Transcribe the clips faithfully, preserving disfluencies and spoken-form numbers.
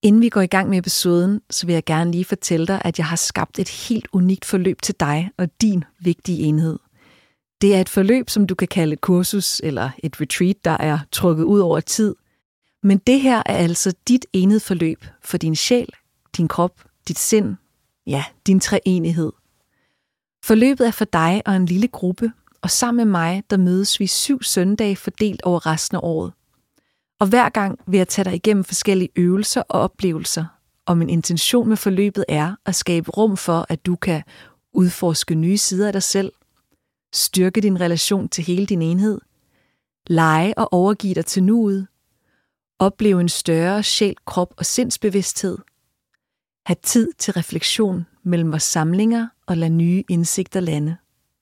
Inden vi går i gang med episoden, så vil jeg gerne lige fortælle dig, at jeg har skabt et helt unikt forløb til dig og din vigtige enhed. Det er et forløb, som du kan kalde et kursus eller et retreat, der er trukket ud over tid. Men det her er altså dit enhedsforløb for din sjæl, din krop, dit sind, ja, din treenighed. Forløbet er for dig og en lille gruppe, og sammen med mig, der mødes vi syv søndage fordelt over resten af året. Og hver gang vil jeg tage dig igennem forskellige øvelser og oplevelser, og min intention med forløbet er at skabe rum for, at du kan udforske nye sider af dig selv, styrke din relation til hele din enhed, lege og overgive dig til nuet, opleve en større sjæl, krop og sindsbevidsthed, have tid til refleksion mellem vores samlinger og lade nye indsigter lande.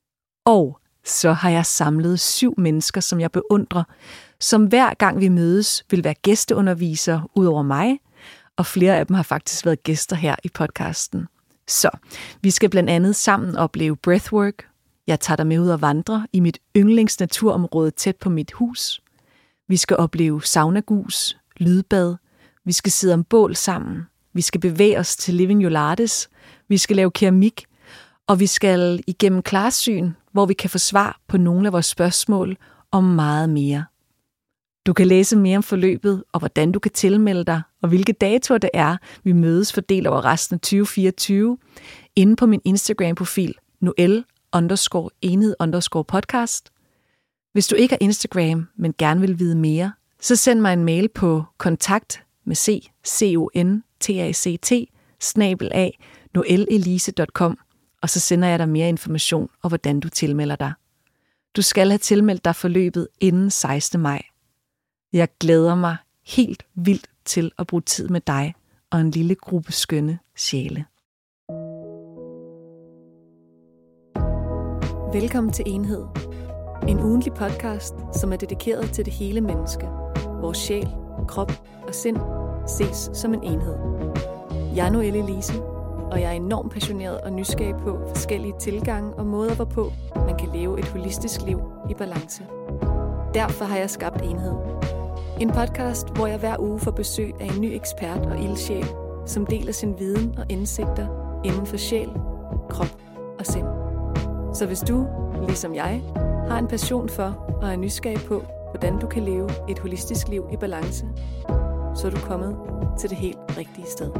Og så har jeg samlet syv mennesker, som jeg beundrer, som hver gang vi mødes vil være gæsteundervisere ud over mig, og flere af dem har faktisk været gæster her i podcasten. Så vi skal blandt andet sammen opleve breathwork. Jeg tager dig med ud og vandre i mit yndlingsnaturområde tæt på mit hus. Vi skal opleve saunagus, lydbad. Vi skal sidde om bål sammen. Vi skal bevæge os til Living Yolates. Vi skal lave keramik. Og vi skal igennem klarsyn, hvor vi kan få svar på nogle af vores spørgsmål og meget mere. Du kan læse mere om forløbet og hvordan du kan tilmelde dig, og hvilke datoer det er, vi mødes fordelt over resten af tyve fireogtyve, inde på min Instagram-profil noel underscore enhed underscore podcast. Hvis du ikke har Instagram, men gerne vil vide mere, så send mig en mail på kontakt med c, c o n t a c t, snabel a, noelelise punktum com, og så sender jeg dig mere information og hvordan du tilmelder dig. Du skal have tilmeldt dig forløbet inden sekstende maj. Jeg glæder mig helt vildt til at bruge tid med dig og en lille gruppe skønne sjæle. Velkommen til Enhed. En ugentlig podcast, som er dedikeret til det hele menneske. Vores sjæl, krop og sind ses som en enhed. Jeg er Noel-Elise, og jeg er enormt passioneret og nysgerrig på forskellige tilgange og måder, hvorpå man kan leve et holistisk liv i balance. Derfor har jeg skabt Enhed. En podcast, hvor jeg hver uge får besøg af en ny ekspert og ildsjæl, som deler sin viden og indsigter inden for sjæl, krop og sind. Så hvis du, ligesom jeg, har en passion for og er nysgerrig på, hvordan du kan leve et holistisk liv i balance, så er du kommet til det helt rigtige sted.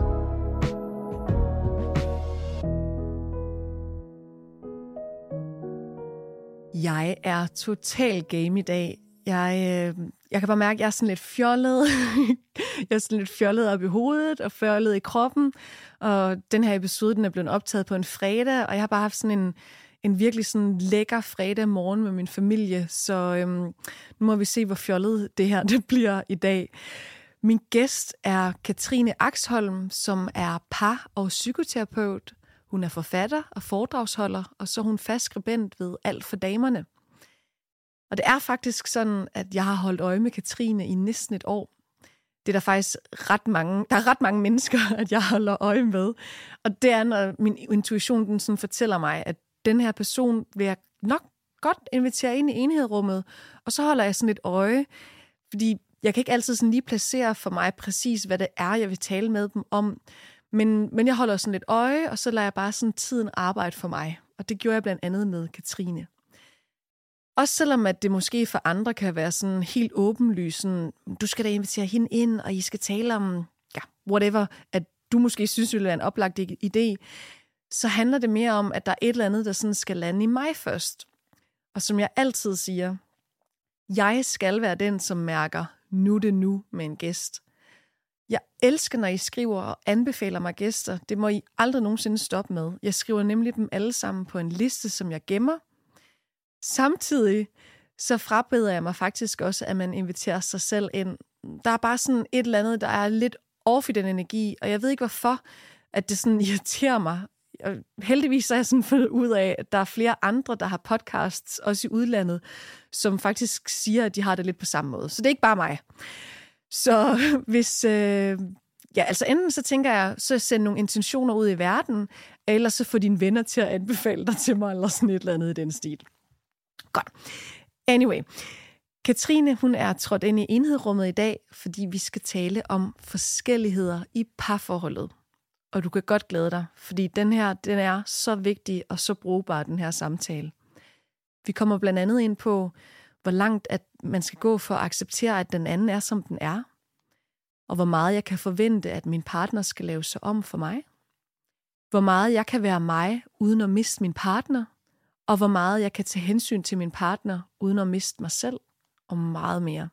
Jeg er total game i dag. Jeg, øh, jeg kan bare mærke, at jeg er sådan lidt fjollet. Jeg er sådan lidt fjollet op i hovedet og fjollet i kroppen. Og den her episode, den er blevet optaget på en fredag, og jeg har bare haft sådan en, en virkelig sådan lækker fredag morgen med min familie. Så øhm, nu må vi se, hvor fjollet det her det bliver i dag. Min gæst er Katrine Axholm, som er par- og psykoterapeut. Hun er forfatter og foredragsholder, og så er hun fast skribent ved Alt for damerne. Og det er faktisk sådan, at jeg har holdt øje med Katrine i næsten et år. Det er der faktisk ret mange, der er ret mange mennesker, at jeg holder øje med. Og det er, når min intuition den sådan fortæller mig, at den her person vil jeg nok godt invitere ind i enhedrummet. Og så holder jeg sådan et øje, fordi jeg kan ikke altid sådan lige placere for mig præcis, hvad det er, jeg vil tale med dem om. Men, men jeg holder sådan lidt øje, og så lader jeg bare sådan tiden arbejde for mig. Og det gjorde jeg blandt andet med Katrine. Også selvom at det måske for andre kan være sådan helt åbenlyst, sådan, du skal da invitere hende ind, og I skal tale om, ja, whatever, at du måske synes, det er en oplagt idé, så handler det mere om, at der er et eller andet, der sådan skal lande i mig først. Og som jeg altid siger, jeg skal være den, som mærker, nu det nu med en gæst. Jeg elsker, når I skriver og anbefaler mig gæster. Det må I aldrig nogensinde stoppe med. Jeg skriver nemlig dem alle sammen på en liste, som jeg gemmer. Samtidig så frabeder jeg mig faktisk også, at man inviterer sig selv ind. Der er bare sådan et eller andet, der er lidt off i den energi, og jeg ved ikke hvorfor, at det sådan irriterer mig. Og heldigvis så har jeg sådan fundet ud af, at der er flere andre, der har podcasts, også i udlandet, som faktisk siger, at de har det lidt på samme måde. Så det er ikke bare mig. Så hvis, øh, ja, altså enten så tænker jeg, så send nogle intentioner ud i verden, eller så få dine venner til at anbefale dig til mig, eller sådan et eller andet i den stil. Godt. Anyway. Katrine, hun er trådt ind i enhedrummet i dag, fordi vi skal tale om forskelligheder i parforholdet. Og du kan godt glæde dig, fordi den her, den er så vigtig og så brugbar, den her samtale. Vi kommer blandt andet ind på, hvor langt at man skal gå for at acceptere, at den anden er, som den er. Og hvor meget jeg kan forvente, at min partner skal lave sig om for mig. Hvor meget jeg kan være mig, uden at miste min partner. Og hvor meget jeg kan tage hensyn til min partner, uden at miste mig selv. Og meget mere.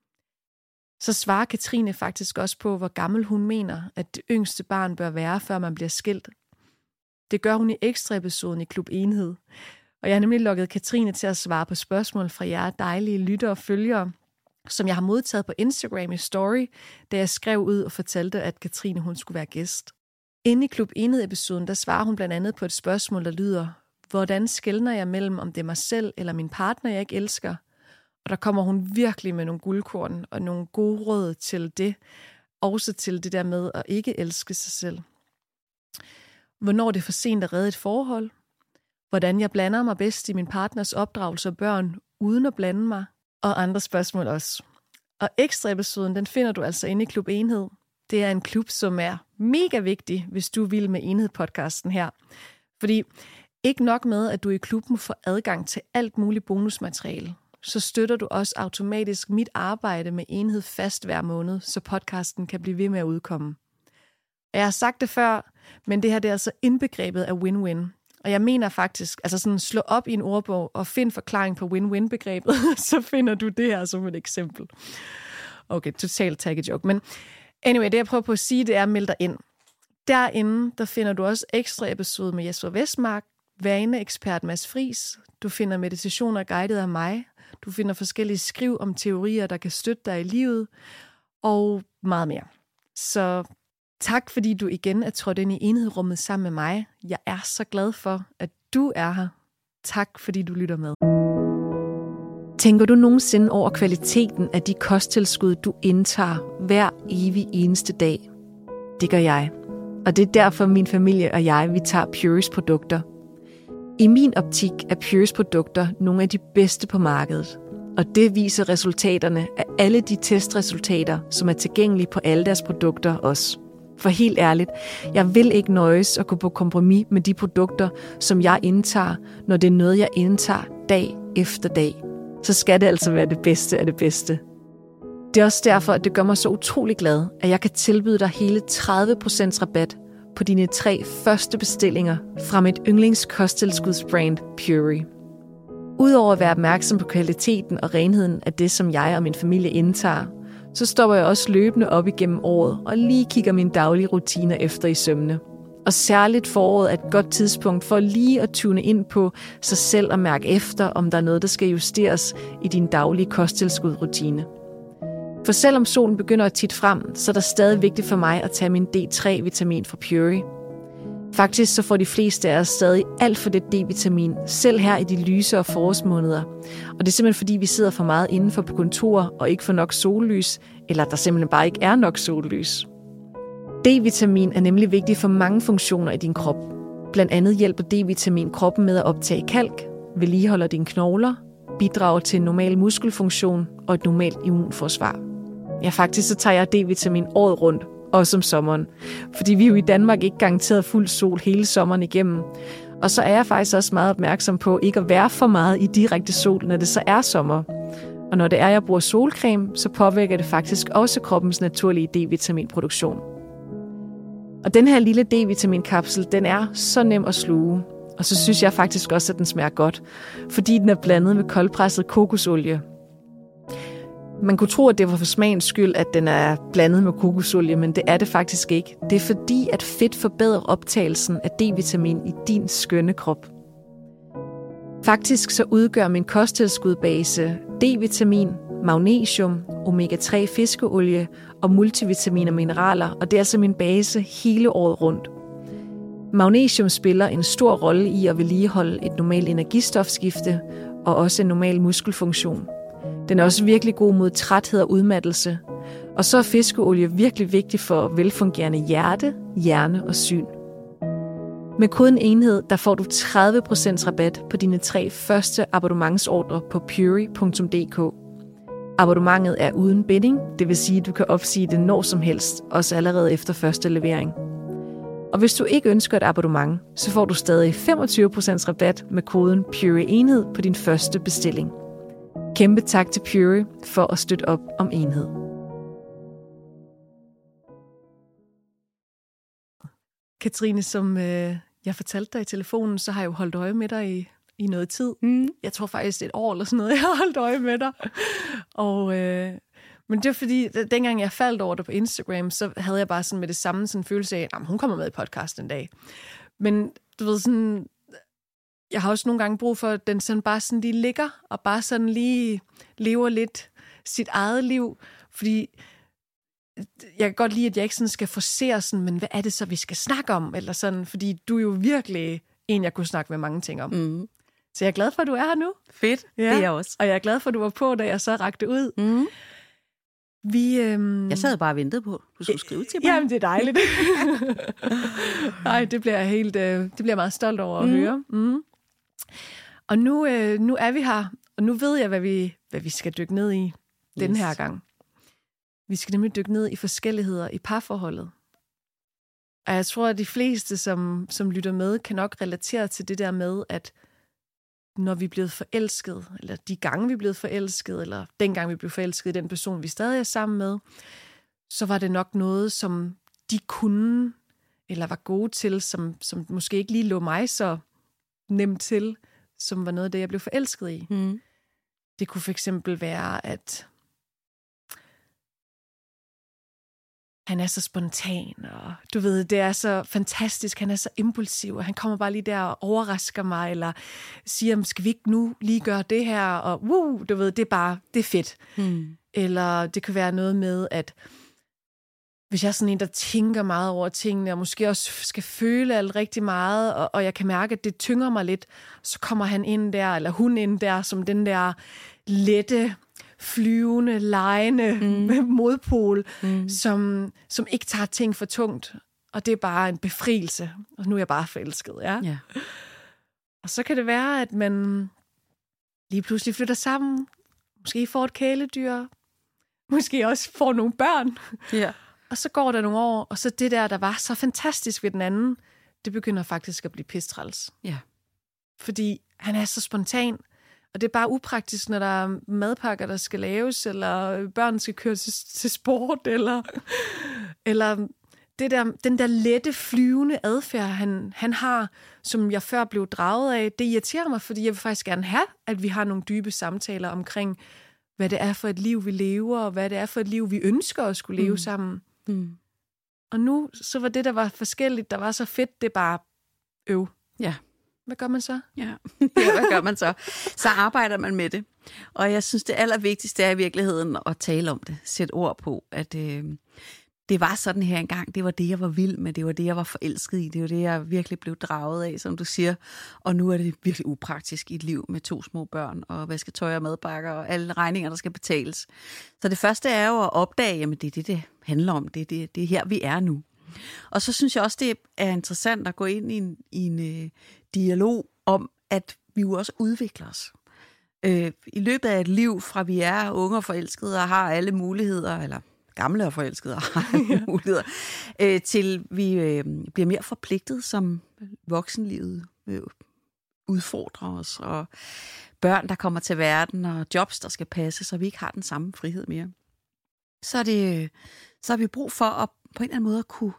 Så svarer Katrine faktisk også på, hvor gammel hun mener, at det yngste barn bør være, før man bliver skilt. Det gør hun i ekstra episoden i Klub Enhed. Og jeg har nemlig lukket Katrine til at svare på spørgsmål fra jer dejlige lyttere og følgere, som jeg har modtaget på Instagram i Story, da jeg skrev ud og fortalte, at Katrine hun skulle være gæst. Inde i Klub Enhed-episoden, der svarer hun blandt andet på et spørgsmål, der lyder, hvordan skelner jeg mellem, om det er mig selv eller min partner, jeg ikke elsker? Og der kommer hun virkelig med nogle guldkorn og nogle gode råd til det. Også til det der med at ikke elske sig selv. Hvornår det er for sent at redde et forhold. Hvordan jeg blander mig bedst i min partners opdragelse af børn, uden at blande mig. Og andre spørgsmål også. Og ekstra episoden, den finder du altså inde i Klub Enhed. Det er en klub, som er mega vigtig, hvis du vil med Enhed-podcasten her. Fordi ikke nok med, at du i klubben får adgang til alt muligt bonusmateriale, så støtter du også automatisk mit arbejde med Enhed fast hver måned, så podcasten kan blive ved med at udkomme. Jeg har sagt det før, men det her det er altså indbegrebet af win-win. Og jeg mener faktisk, altså sådan slå op i en ordbog og find forklaring på win-win-begrebet, så finder du det her som et eksempel. Okay, totalt tag joke. Men anyway, det jeg prøver på at sige, det er at melde dig ind. Derinde, der finder du også ekstra episode med Jesper Vestmark, vaneekspert Mads Friis. Du finder meditationer guidet af mig. Du finder forskellige skriv om teorier, der kan støtte dig i livet. Og meget mere. Så tak, fordi du igen er trådt ind i enhedrummet sammen med mig. Jeg er så glad for, at du er her. Tak, fordi du lytter med. Tænker du nogensinde over kvaliteten af de kosttilskud, du indtager hver evig eneste dag? Det gør jeg. Og det er derfor, min familie og jeg, vi tager Pureys produkter. I min optik er Pureys produkter nogle af de bedste på markedet. Og det viser resultaterne af alle de testresultater, som er tilgængelige på alle deres produkter også. For helt ærligt, jeg vil ikke nøjes at gå på kompromis med de produkter, som jeg indtager, når det er noget, jeg indtager dag efter dag. Så skal det altså være det bedste af det bedste. Det er også derfor, at det gør mig så utrolig glad, at jeg kan tilbyde dig hele tredive procent rabat på dine tre første bestillinger fra mit yndlingskosttilskudsbrand Purey. Udover at være opmærksom på kvaliteten og renheden af det, som jeg og min familie indtager, så stopper jeg også løbende op igennem året og lige kigger mine daglige rutiner efter i sømne. Og særligt foråret er et godt tidspunkt for lige at tune ind på sig selv og mærke efter, om der er noget, der skal justeres i din daglige kosttilskudrutine. For selvom solen begynder at titte frem, så er det stadig vigtigt for mig at tage min D tre vitamin fra Purey. Faktisk så får de fleste af os stadig alt for det D-vitamin, selv her i de lysere forårsmåneder. Og det er simpelthen fordi, vi sidder for meget indenfor på kontor og ikke får nok sollys, eller der simpelthen bare ikke er nok sollys. D-vitamin er nemlig vigtig for mange funktioner i din krop. Blandt andet hjælper D-vitamin kroppen med at optage kalk, vedligeholder dine knogler, bidrager til en normal muskelfunktion og et normalt immunforsvar. Ja, faktisk så tager jeg D-vitamin året rundt, også om sommeren. Fordi vi jo i Danmark ikke garanteret fuld sol hele sommeren igennem. Og så er jeg faktisk også meget opmærksom på ikke at være for meget i direkte sol, når det så er sommer. Og når det er, jeg bruger solcreme, så påvirker det faktisk også kroppens naturlige D-vitaminproduktion. Og den her lille D-vitaminkapsel, den er så nem at sluge. Og så synes jeg faktisk også, at den smager godt, fordi den er blandet med koldpresset kokosolie. Man kunne tro, at det var for smagens skyld, at den er blandet med kokosolie, men det er det faktisk ikke. Det er fordi, at fedt forbedrer optagelsen af D-vitamin i din skønne krop. Faktisk så udgør min kosttilskudbase D-vitamin, magnesium, omega tre fiskeolie og multivitamin og mineraler, og det er altså min base hele året rundt. Magnesium spiller en stor rolle i at vedligeholde et normalt energistofskifte og også en normal muskelfunktion. Den er også virkelig god mod træthed og udmattelse. Og så er fiskeolie virkelig vigtig for velfungerende hjerte, hjerne og syn. Med koden enhed, der får du tredive procent rabat på dine tre første abonnementsordre på purey punktum d k. Abonnementet er uden binding, det vil sige, at du kan opsige det når som helst, også allerede efter første levering. Og hvis du ikke ønsker et abonnement, så får du stadig femogtyve procent rabat med koden PURE-enhed på din første bestilling. Kæmpe tak til Pure for at støtte op om enhed. Katrine, som øh, jeg fortalte dig i telefonen, så har jeg jo holdt øje med dig i, i noget tid. Mm. Jeg tror faktisk et år eller sådan noget, jeg har holdt øje med dig. Og, øh, men det var fordi, dengang jeg faldt over dig på Instagram, så havde jeg bare sådan med det samme sådan en følelse af, at hun kommer med i podcast en dag. Men du ved sådan, jeg har også nogle gange brug for, at den sådan bare sådan lige ligger, og bare sådan lige lever lidt sit eget liv. Fordi jeg kan godt lide, at jeg ikke sådan skal forcere sådan, men hvad er det så, vi skal snakke om? Eller sådan, fordi du er jo virkelig en, jeg kunne snakke med mange ting om. Mm. Så jeg er glad for, at du er her nu. Fedt, ja. Det er jeg også. Og jeg er glad for, at du var på, da jeg så rakte ud. Mm. Vi, øhm... Jeg sad bare og ventede på, du skulle skrive til mig. Jamen, det er dejligt. Nej, det bliver jeg helt, øh, det bliver jeg meget stolt over at mm. høre. Mm. Og nu, øh, nu er vi her, og nu ved jeg, hvad vi, hvad vi skal dykke ned i yes. den her gang. Vi skal nemlig dykke ned i forskelligheder i parforholdet. Og jeg tror, at de fleste, som, som lytter med, kan nok relatere til det der med, at når vi er blevet forelsket, eller de gange, vi er blevet forelsket, eller dengang vi blev forelsket i den person, vi stadig er sammen med, så var det nok noget, som de kunne, eller var gode til, som, som måske ikke lige lå mig så nemt til, som var noget af det, jeg blev forelsket i. Mm. Det kunne for eksempel være, at han er så spontan, og du ved, det er så fantastisk, han er så impulsiv, og han kommer bare lige der og overrasker mig, eller siger, skal vi ikke nu lige gøre det her, og woo, du ved, det er bare, det er fedt. Hmm. Eller det kan være noget med, at hvis jeg er sådan en, der tænker meget over tingene, og måske også skal føle alt rigtig meget, og, og jeg kan mærke, at det tynger mig lidt, så kommer han ind der, eller hun ind der, som den der lette, flyvende, legende mm. modpol, mm. som, som ikke tager ting for tungt. Og det er bare en befrielse. Og nu er jeg bare forelsket, ja. ja. Og så kan det være, at man lige pludselig flytter sammen. Måske får et kæledyr. Måske også får nogle børn. Ja. Og så går der nogle år, og så det der, der var så fantastisk ved den anden, det begynder faktisk at blive pistræls. Ja. Fordi han er så spontan. Og det er bare upraktisk, når der er madpakker, der skal laves, eller børn skal køre til, til sport, eller, eller det der, den der lette, flyvende adfærd, han, han har, som jeg før blev draget af, det irriterer mig, fordi jeg vil faktisk gerne have, at vi har nogle dybe samtaler omkring, hvad det er for et liv, vi lever, og hvad det er for et liv, vi ønsker at skulle leve mm. sammen. Mm. Og nu, så var det, der var forskelligt, der var så fedt, det er bare øv. Ja. Hvad gør man så? Ja. ja, hvad gør man så? Så arbejder man med det. Og jeg synes, det allervigtigste er i virkeligheden at tale om det. Sæt ord på, at øh, det var sådan her engang. Det var det, jeg var vild med. Det var det, jeg var forelsket i. Det var det, jeg virkelig blev draget af, som du siger. Og nu er det virkelig upraktisk i et liv med to små børn og vasketøj og madpakker og alle regninger, der skal betales. Så det første er jo at opdage, at det er det, det handler om. Det er, det, det er her, vi er nu. Og så synes jeg også, det er interessant at gå ind i en, i en øh, dialog om, at vi jo også udvikler os. Øh, I løbet af et liv, fra vi er unge og forelskede og har alle muligheder, eller gamle og forelskede og har alle muligheder, øh, til vi øh, bliver mere forpligtet, som voksenlivet øh, udfordrer os, og børn, der kommer til verden, og jobs, der skal passe, så vi ikke har den samme frihed mere. Så, er det, så har vi brug for at på en eller anden måde at kunne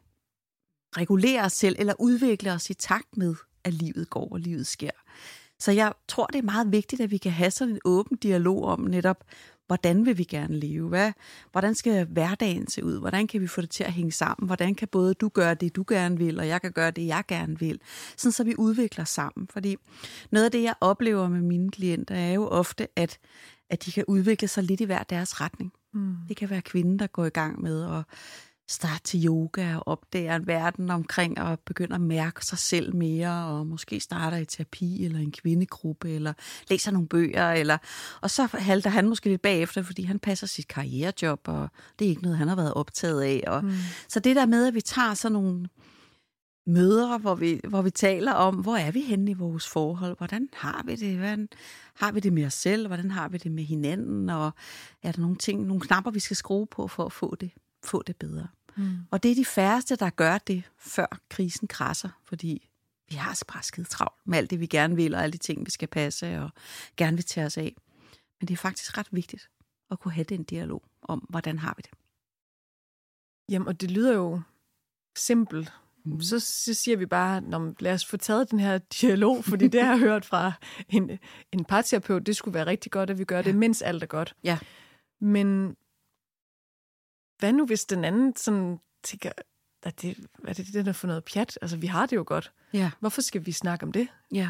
regulere os selv, eller udvikle os i takt med, at livet går, og livet sker. Så jeg tror, det er meget vigtigt, at vi kan have sådan en åben dialog om netop, hvordan vil vi gerne leve? Hvad, hvordan skal hverdagen se ud? Hvordan kan vi få det til at hænge sammen? Hvordan kan både du gøre det, du gerne vil, og jeg kan gøre det, jeg gerne vil? Sådan så vi udvikler sammen. Fordi noget af det, jeg oplever med mine klienter, er jo ofte, at, at de kan udvikle sig lidt i hver deres retning. Mm. Det kan være kvinden, der går i gang med at starte til yoga og opdager en verden omkring og begynder at mærke sig selv mere, og måske starter i terapi eller en kvindegruppe, eller læser nogle bøger, eller, og så halter han måske lidt bagefter, fordi han passer sit karrierejob, og det er ikke noget, han har været optaget af. Og, mm. Så det der med, at vi tager sådan nogle møder, hvor vi, hvor vi taler om, hvor er vi henne i vores forhold? Hvordan har vi det? Hvordan har vi det med os selv? Hvordan har vi det med hinanden? Og er der nogle ting, nogle knapper, vi skal skrue på for at få det, få det bedre? Mm. Og det er de færreste, der gør det, før krisen krasser, fordi vi har så bare skide travlt med alt det, vi gerne vil, og alle de ting, vi skal passe og gerne vil tage os af. Men det er faktisk ret vigtigt at kunne have den dialog om, hvordan har vi det. Jamen, og det lyder jo simpelt. Mm. Så, så siger vi bare, lad os få taget den her dialog, fordi det har jeg hørt fra en, en parterapeut, det skulle være rigtig godt, at vi gør ja. det, mens alt er godt. Ja. Men hvad nu, hvis den anden sådan tænker, at det, er det den der for noget pjat? Altså, vi har det jo godt. Ja. Hvorfor skal vi snakke om det? Ja.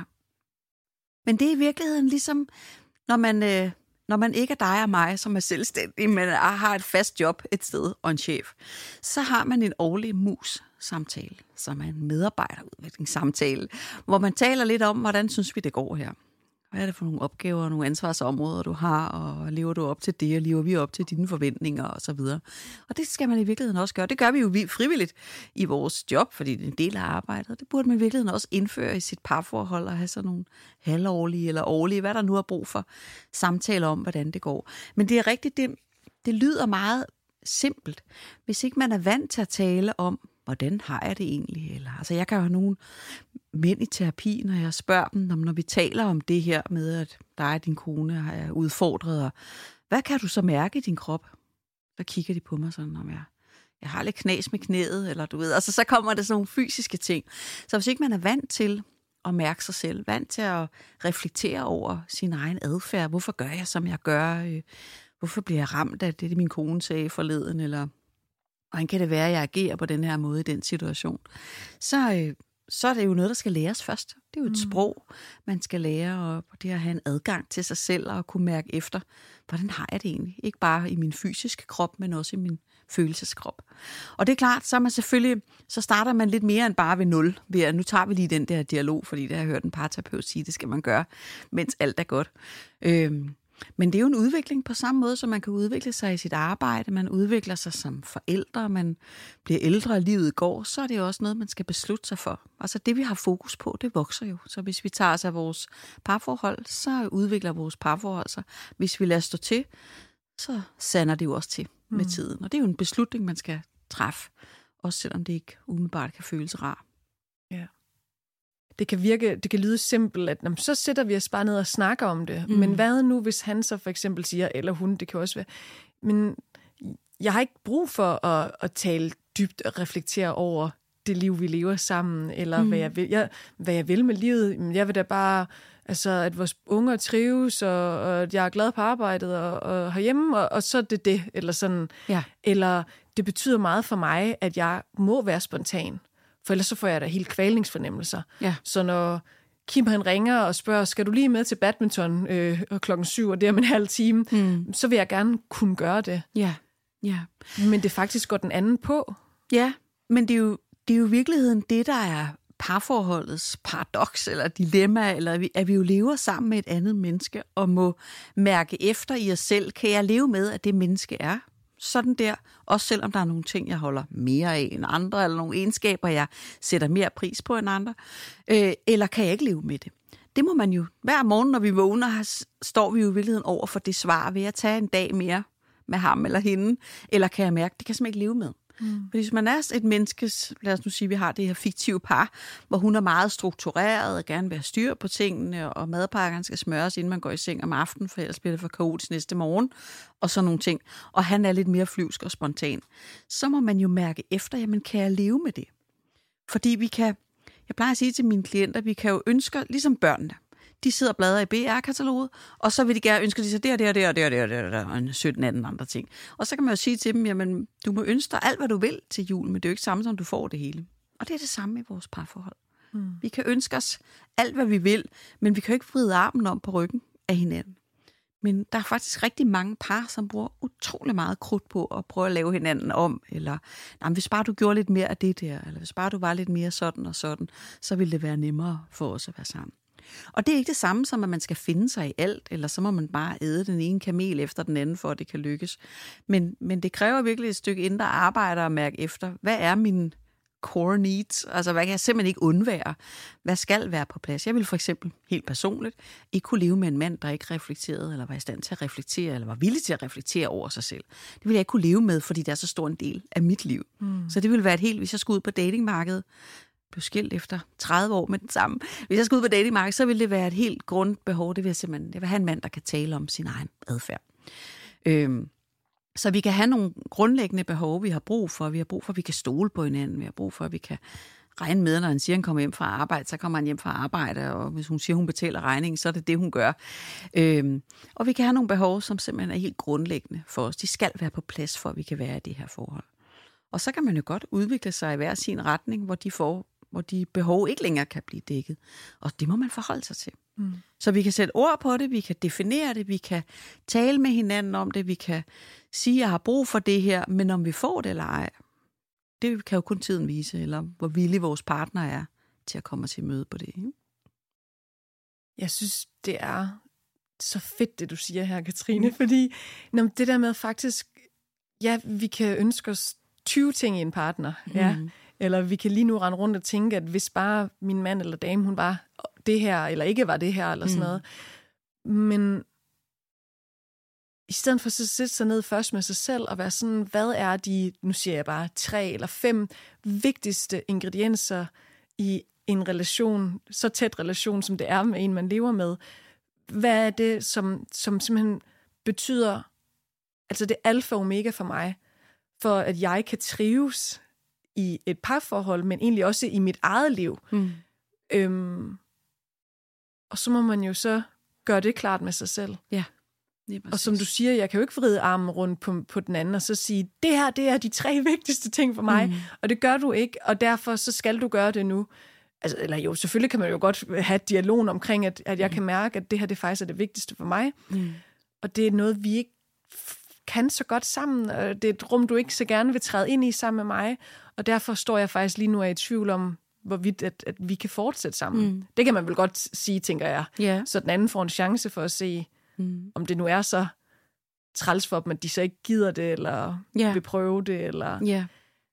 Men det er i virkeligheden ligesom, når man, øh, når man ikke er dig og mig, som er selvstændig, men har et fast job et sted og en chef, så har man en årlig mus-samtale, som er en medarbejderudviklingssamtale, hvor man taler lidt om, hvordan synes vi, det går her. Hvad er det for nogle opgaver og nogle ansvarsområder, du har, og lever du op til det, og lever vi op til dine forventninger og så videre. Og det skal man i virkeligheden også gøre. Det gør vi jo frivilligt i vores job, fordi det er en del af arbejdet. Det burde man i virkeligheden også indføre i sit parforhold og have sådan nogle halvårlige eller årlige, hvad der nu er brug for, samtaler om, hvordan det går. Men det er rigtigt, det, det lyder meget simpelt, hvis ikke man er vant til at tale om, hvordan har jeg det egentlig? Eller, altså jeg kan jo have nogle mænd i terapi, når jeg spørger dem, når vi taler om det her med, at dig og din kone er udfordret, og hvad kan du så mærke i din krop? Så kigger de på mig sådan, om jeg, jeg har lidt knas med knæet, eller du ved, altså så kommer der sådan nogle fysiske ting. Så hvis ikke man er vant til at mærke sig selv, vant til at reflektere over sin egen adfærd, hvorfor gør jeg, som jeg gør? Hvorfor bliver jeg ramt af det, det min kone sagde forleden, eller hvordan kan det være, at jeg agerer på den her måde i den situation? Så, øh, så er det jo noget, der skal læres først. Det er jo et mm. sprog, man skal lære, og det at have en adgang til sig selv og kunne mærke efter, hvordan har jeg det egentlig? Ikke bare i min fysiske krop, men også i min følelseskrop. Og det er klart, så er man selvfølgelig, så starter man lidt mere end bare ved nul. Ved at nu tager vi lige den der dialog, fordi det har jeg hørt en parterapeut sige, det skal man gøre, mens alt er godt. Øhm, Men det er jo en udvikling på samme måde, som man kan udvikle sig i sit arbejde. Man udvikler sig som forældre, man bliver ældre, og livet går, så er det jo også noget, man skal beslutte sig for. Altså det, vi har fokus på, det vokser jo. Så hvis vi tager os af vores parforhold, så udvikler vores parforhold sig. Hvis vi lader stå til, så sander det jo også til med mm. tiden. Og det er jo en beslutning, man skal træffe, også selvom det ikke umiddelbart kan føles rart. Ja. Det kan virke, det kan lyde simpelt, at jamen, så sætter vi os bare ned og snakker om det. Mm. Men hvad nu, hvis han så for eksempel siger, eller hun, det kan også være, men jeg har ikke brug for at, at tale dybt og reflektere over det liv, vi lever sammen, eller mm. hvad, jeg vil, jeg, hvad jeg vil med livet. Jeg vil da bare, altså, at vores unger trives, og, og at jeg er glad på arbejdet og, og herhjemme, og, og så er det det, eller sådan. Ja. Eller det betyder meget for mig, at jeg må være spontan. For ellers så får jeg da helt kvalningsfornemmelser. Ja. Så når Kim han ringer og spørger, skal du lige med til badminton øh, klokken syv, og det er om en halv time, mm. så vil jeg gerne kunne gøre det. Ja. Ja. Men det faktisk går den anden på. Ja, men det er jo, det er jo i virkeligheden det, der er parforholdets paradoks eller dilemma, eller at vi jo lever sammen med et andet menneske og må mærke efter i os selv, kan jeg leve med, at det menneske er sådan der, også selvom der er nogle ting, jeg holder mere af end andre, eller nogle egenskaber, jeg sætter mere pris på end andre, øh, eller kan jeg ikke leve med det? Det må man jo. Hver morgen, når vi vågner, står vi jo i virkeligheden over for det svar. Vil jeg tage en dag mere med ham eller hende, eller kan jeg mærke, det kan jeg simpelthen ikke leve med? Mm. Fordi hvis man er et menneskes, lad os nu sige, vi har det her fiktive par, hvor hun er meget struktureret og gerne vil have styr på tingene, og madpakkerne skal smøres, inden man går i seng om aftenen, for ellers bliver det for kaotisk næste morgen, og sådan nogle ting. Og han er lidt mere flyvsk og spontan. Så må man jo mærke efter, jamen kan jeg leve med det? Fordi vi kan, jeg plejer at sige til mine klienter, vi kan jo ønske, ligesom børnene, de sidder og bladrer i B R-kataloget, og så vil de gerne ønske de sig der, der, der, der, der, der, der, og en sytten atten andre ting. Og så kan man jo sige til dem, jamen, du må ønske dig alt, hvad du vil til jul, men det er jo ikke samme, som du får det hele. Og det er det samme i vores parforhold. Mm. Vi kan ønske os alt, hvad vi vil, men vi kan jo ikke vride armen om på ryggen af hinanden. Men der er faktisk rigtig mange par, som bruger utrolig meget krudt på at prøve at lave hinanden om, eller hvis bare du gjorde lidt mere af det der, eller hvis bare du var lidt mere sådan og sådan, så ville det være nemmere for os at være sammen. Og det er ikke det samme som, at man skal finde sig i alt, eller så må man bare æde den ene kamel efter den anden, for at det kan lykkes. Men, men det kræver virkelig et stykke indre arbejde at mærke efter, hvad er min core needs? Altså, hvad kan jeg simpelthen ikke undvære? Hvad skal være på plads? Jeg vil for eksempel, helt personligt, ikke kunne leve med en mand, der ikke reflekterede, eller var i stand til at reflektere, eller var villig til at reflektere over sig selv. Det ville jeg ikke kunne leve med, fordi det er så stor en del af mit liv. Mm. Så det ville være et helt, hvis jeg skulle ud på datingmarkedet, blev skilt efter tredive år med den samme. Hvis jeg skulle ud på datingmarkedet, så ville det være et helt grundbehov. Det vil jeg simpelthen, det vil have en mand, der kan tale om sin egen adfærd. Øhm, Så vi kan have nogle grundlæggende behov, vi har brug for. Vi har brug for, at vi kan stole på hinanden. Vi har brug for, at vi kan regne med, når han siger, han kommer hjem fra arbejde, så kommer han hjem fra arbejde, og hvis hun siger, hun betaler regningen, så er det det, hun gør. Øhm, og vi kan have nogle behov, som simpelthen er helt grundlæggende for os. De skal være på plads, for at vi kan være i det her forhold. Og så kan man jo godt udvikle sig i hver sin retning, hvor de, får, hvor de behov ikke længere kan blive dækket. Og det må man forholde sig til. Mm. Så vi kan sætte ord på det, vi kan definere det, vi kan tale med hinanden om det, vi kan sige, at jeg har brug for det her, men om vi får det eller ej, det kan jo kun tiden vise, eller hvor villig vores partner er til at komme til møde på det. Ikke? Jeg synes, det er så fedt, det du siger her, Katrine, mm. fordi når det der med faktisk, ja, vi kan ønske os tyve ting i en partner, mm. ja, eller vi kan lige nu rende rundt og tænke, at hvis bare min mand eller dame, hun var det her, eller ikke var det her, eller sådan mm. noget. Men i stedet for så sætte sig ned først med sig selv, og være sådan, hvad er de, nu siger jeg bare, tre eller fem vigtigste ingredienser i en relation, så tæt relation, som det er med en, man lever med. Hvad er det, som, som simpelthen betyder, altså det er alfa og omega for mig, for at jeg kan trives i et parforhold, men egentlig også i mit eget liv. Mm. Øhm, og så må man jo så gøre det klart med sig selv. Ja. Og som du siger, jeg kan jo ikke vride armen rundt på, på den anden og så sige, det her, det er de tre vigtigste ting for mig, mm. og det gør du ikke, og derfor så skal du gøre det nu. Altså, eller jo, selvfølgelig kan man jo godt have dialogen omkring, at, at jeg mm. kan mærke, at det her det faktisk er det vigtigste for mig. Mm. Og det er noget, vi ikke kan så godt sammen. Det er et rum, du ikke så gerne vil træde ind i sammen med mig, og derfor står jeg faktisk lige nu i tvivl om, hvorvidt at, at vi kan fortsætte sammen. Mm. Det kan man vel godt sige, tænker jeg. Yeah. Så den anden får en chance for at se, mm. om det nu er så træls for dem, at de så ikke gider det, eller yeah. vil prøve det. Eller... Yeah.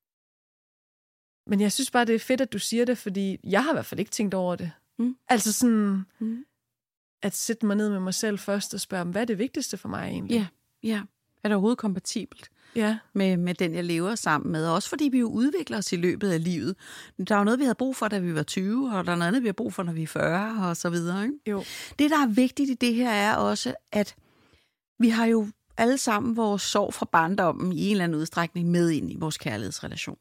Men jeg synes bare, det er fedt, at du siger det, fordi jeg har i hvert fald ikke tænkt over det. Mm. Altså sådan, mm. at sætte mig ned med mig selv først og spørge, hvad er det vigtigste for mig egentlig? Ja, yeah. yeah. Er det overhovedet kompatibelt? Ja. Med, med den, jeg lever sammen med. Også fordi vi jo udvikler os i løbet af livet. Der er jo noget, vi havde brug for, da vi var tyve, og der er noget andet, vi har brug for, når vi er fyrre, og så videre. Ikke? Jo. Det, der er vigtigt i det her, er også, at vi har jo alle sammen vores sorg fra barndommen i en eller anden udstrækning med ind i vores kærlighedsrelation.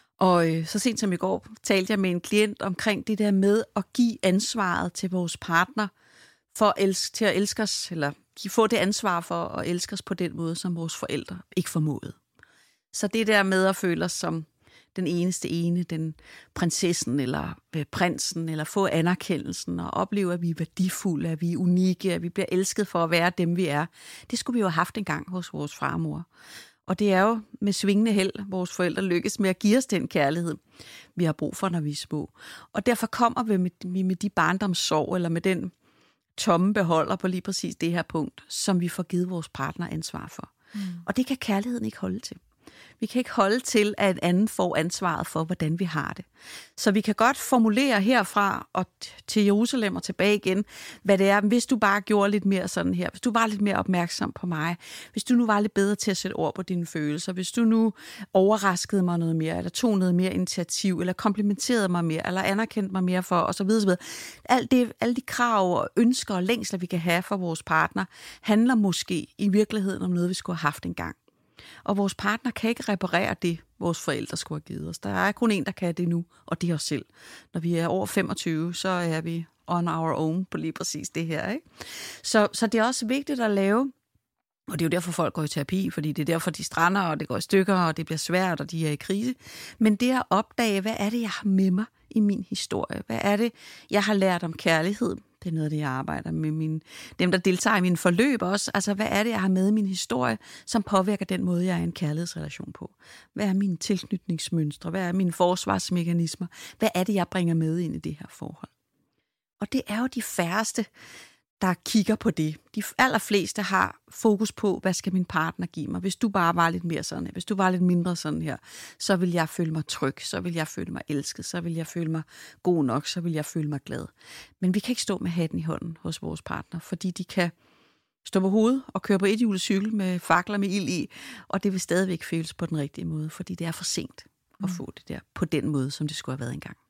Og øh, så sent som i går talte jeg med en klient omkring det der med at give ansvaret til vores partner for at elske, til at elske os, eller de får det ansvar for at elske os på den måde, som vores forældre ikke formåede. Så det der med at føle os som den eneste ene, den prinsessen eller prinsen, eller få anerkendelsen og opleve, at vi er værdifulde, at vi er unikke, at vi bliver elsket for at være dem, vi er, det skulle vi jo have haft engang hos vores far og mor. Og det er jo med svingende held, vores forældre lykkes med at give os den kærlighed, vi har brug for, når vi er små. Og derfor kommer vi med, med de barndomssorg, eller med den tomme beholder på lige præcis det her punkt, som vi får givet vores partner ansvar for. Mm. Og det kan kærligheden ikke holde til. Vi kan ikke holde til, at en anden får ansvaret for, hvordan vi har det. Så vi kan godt formulere herfra og til Jerusalem og tilbage igen, hvad det er, hvis du bare gjorde lidt mere sådan her, hvis du var lidt mere opmærksom på mig, hvis du nu var lidt bedre til at sætte ord på dine følelser, hvis du nu overraskede mig noget mere, eller tog noget mere initiativ, eller komplimenterede mig mere, eller anerkendte mig mere for, og så videre, så videre. Alt det, alle de krav og ønsker og længsler, vi kan have for vores partner, handler måske i virkeligheden om noget, vi skulle have haft engang. Og vores partner kan ikke reparere det, vores forældre skulle have givet os. Der er kun en, der kan det nu, og det er os selv. Når vi er over femogtyve, så er vi on our own på lige præcis det her. Ikke? Så, så det er også vigtigt at lave, og det er jo derfor, folk går i terapi, fordi det er derfor, de strander, og det går i stykker, og det bliver svært, og de er i krise. Men det at opdage, hvad er det, jeg har med mig i min historie? Hvad er det, jeg har lært om kærlighed? Det er noget af det, jeg arbejder med mine, dem, der deltager i mine forløb også. Altså, hvad er det, jeg har med i min historie, som påvirker den måde, jeg er i en kærlighedsrelation på? Hvad er mine tilknytningsmønstre? Hvad er mine forsvarsmekanismer? Hvad er det, jeg bringer med ind i det her forhold? Og det er jo de færreste, der kigger på det. De allerfleste har fokus på, hvad skal min partner give mig? Hvis du bare var lidt mere sådan her, hvis du var lidt mindre sådan her, så vil jeg føle mig tryg, så vil jeg føle mig elsket, så vil jeg føle mig god nok, så vil jeg føle mig glad. Men vi kan ikke stå med hatten i hånden hos vores partner, fordi de kan stå på hovedet og køre på ethjulet cykel med fakler med ild i, og det vil stadigvæk føles på den rigtige måde, fordi det er for sent at få det der på den måde, som det skulle have været engang.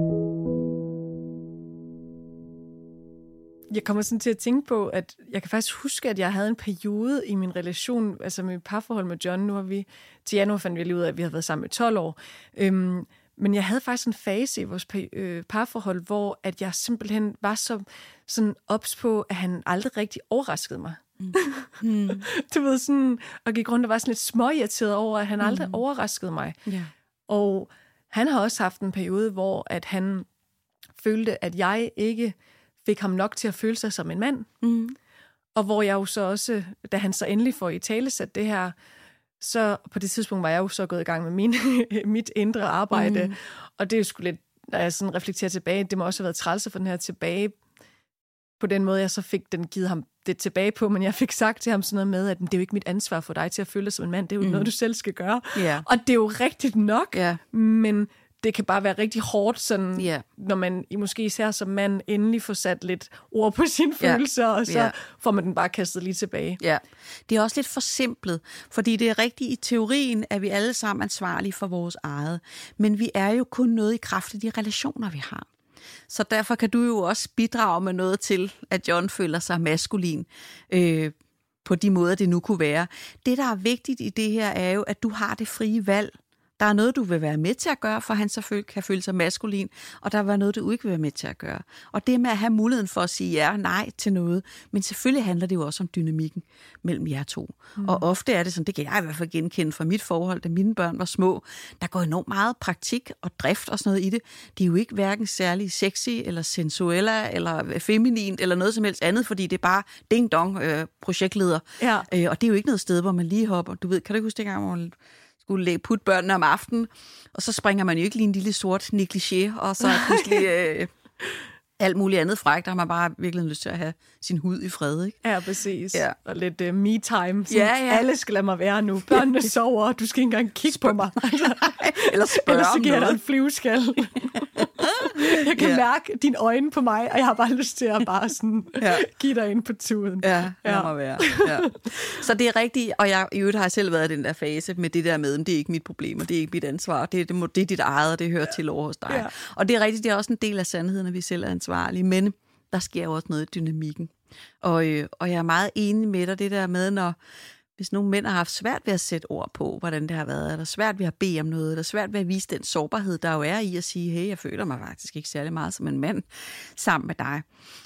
Jeg kommer sådan til at tænke på, at jeg kan faktisk huske, at jeg havde en periode i min relation, altså med parforhold med John. Nu har vi, til januar fandt vi lige ud af, at vi havde været sammen i tolv år. Øhm, men jeg havde faktisk en fase i vores parforhold, hvor at jeg simpelthen var så sådan ops på, at han aldrig rigtig overraskede mig. Mm. Mm. Du ved sådan, og gik rundt og var sådan lidt småirriteret over, at han aldrig mm. overraskede mig. Yeah. Og han har også haft en periode, hvor at han følte, at jeg ikke fik ham nok til at føle sig som en mand. Mm. Og hvor jeg jo så også, da han så endelig får i talesat det her, så på det tidspunkt var jeg jo så gået i gang med min, mit indre arbejde. Mm. Og det er jo sgu lidt, når jeg sådan reflekterer tilbage, det må også have været træls for den her tilbage. På den måde, jeg så fik den givet ham det tilbage på, men jeg fik sagt til ham sådan noget med, at det er jo ikke mit ansvar for dig til at føle dig som en mand, det er jo mm. noget, du selv skal gøre. Yeah. Og det er jo rigtigt nok, yeah. men det kan bare være rigtig hårdt, sådan, yeah. når man måske især som mand endelig får sat lidt ord på sine yeah. følelser, og så yeah. får man den bare kastet lige tilbage. Ja, det er også lidt forsimplet, fordi det er rigtigt, i teorien er vi alle sammen ansvarlige for vores eget, men vi er jo kun noget i kraft af de relationer, vi har. Så derfor kan du jo også bidrage med noget til, at John føler sig maskulin øh, på de måder, det nu kunne være. Det, der er vigtigt i det her, er jo, at du har det frie valg. Der er noget, du vil være med til at gøre, for han selvfølgelig kan føle sig maskulin, og der er noget, du ikke vil være med til at gøre. Og det med at have muligheden for at sige ja og nej til noget, men selvfølgelig handler det jo også om dynamikken mellem jer to. Mm. Og ofte er det sådan, det kan jeg i hvert fald genkende fra mit forhold, da mine børn var små, der går enormt meget praktik og drift og sådan noget i det. Det er jo ikke hverken særlig sexy, eller sensuella, eller feminint, eller noget som helst andet, fordi det er bare ding-dong øh, projektleder. Ja. Øh, og det er jo ikke noget sted, hvor man lige hopper. Du ved, kan du ikke huske det gang, hvor man skulle putte børnene om aftenen, og så springer man jo ikke lige en lille sort negligé, og så er pludselig øh, alt muligt andet frækt, der har man bare virkelig lyst til at have sin hud i fred, ikke? Ja, præcis. Ja. Og lidt uh, me-time. Ja, ja. Alle skal lade mig være nu. Børnene sover, og du skal ikke engang kigge Spørg. på mig. Eller spørge Ellers så giver jeg noget. dig en flyveskal. Jeg kan ja. mærke dine øjne på mig, og jeg har bare lyst til at bare sådan ja. give dig ind på tuden. Ja, lad ja. mig være. Ja. Så det er rigtigt, og jeg i øvrigt har jeg selv været i den der fase med det der med, det er ikke mit problem, og det er ikke mit ansvar. Det, det, må, det er dit eget, og det hører ja. til over hos dig. Ja. Og det er rigtigt, det er også en del af sandheden, at vi selv er ansvarlige, men der sker jo også noget i dynamikken. Og, øh, og jeg er meget enig med dig, det der med, når hvis nogle mænd har haft svært ved at sætte ord på, hvordan det har været, er der svært ved at bede om noget, er der svært ved at vise den sårbarhed, der jo er i at sige, hey, jeg føler mig faktisk ikke særlig meget som en mand sammen med dig.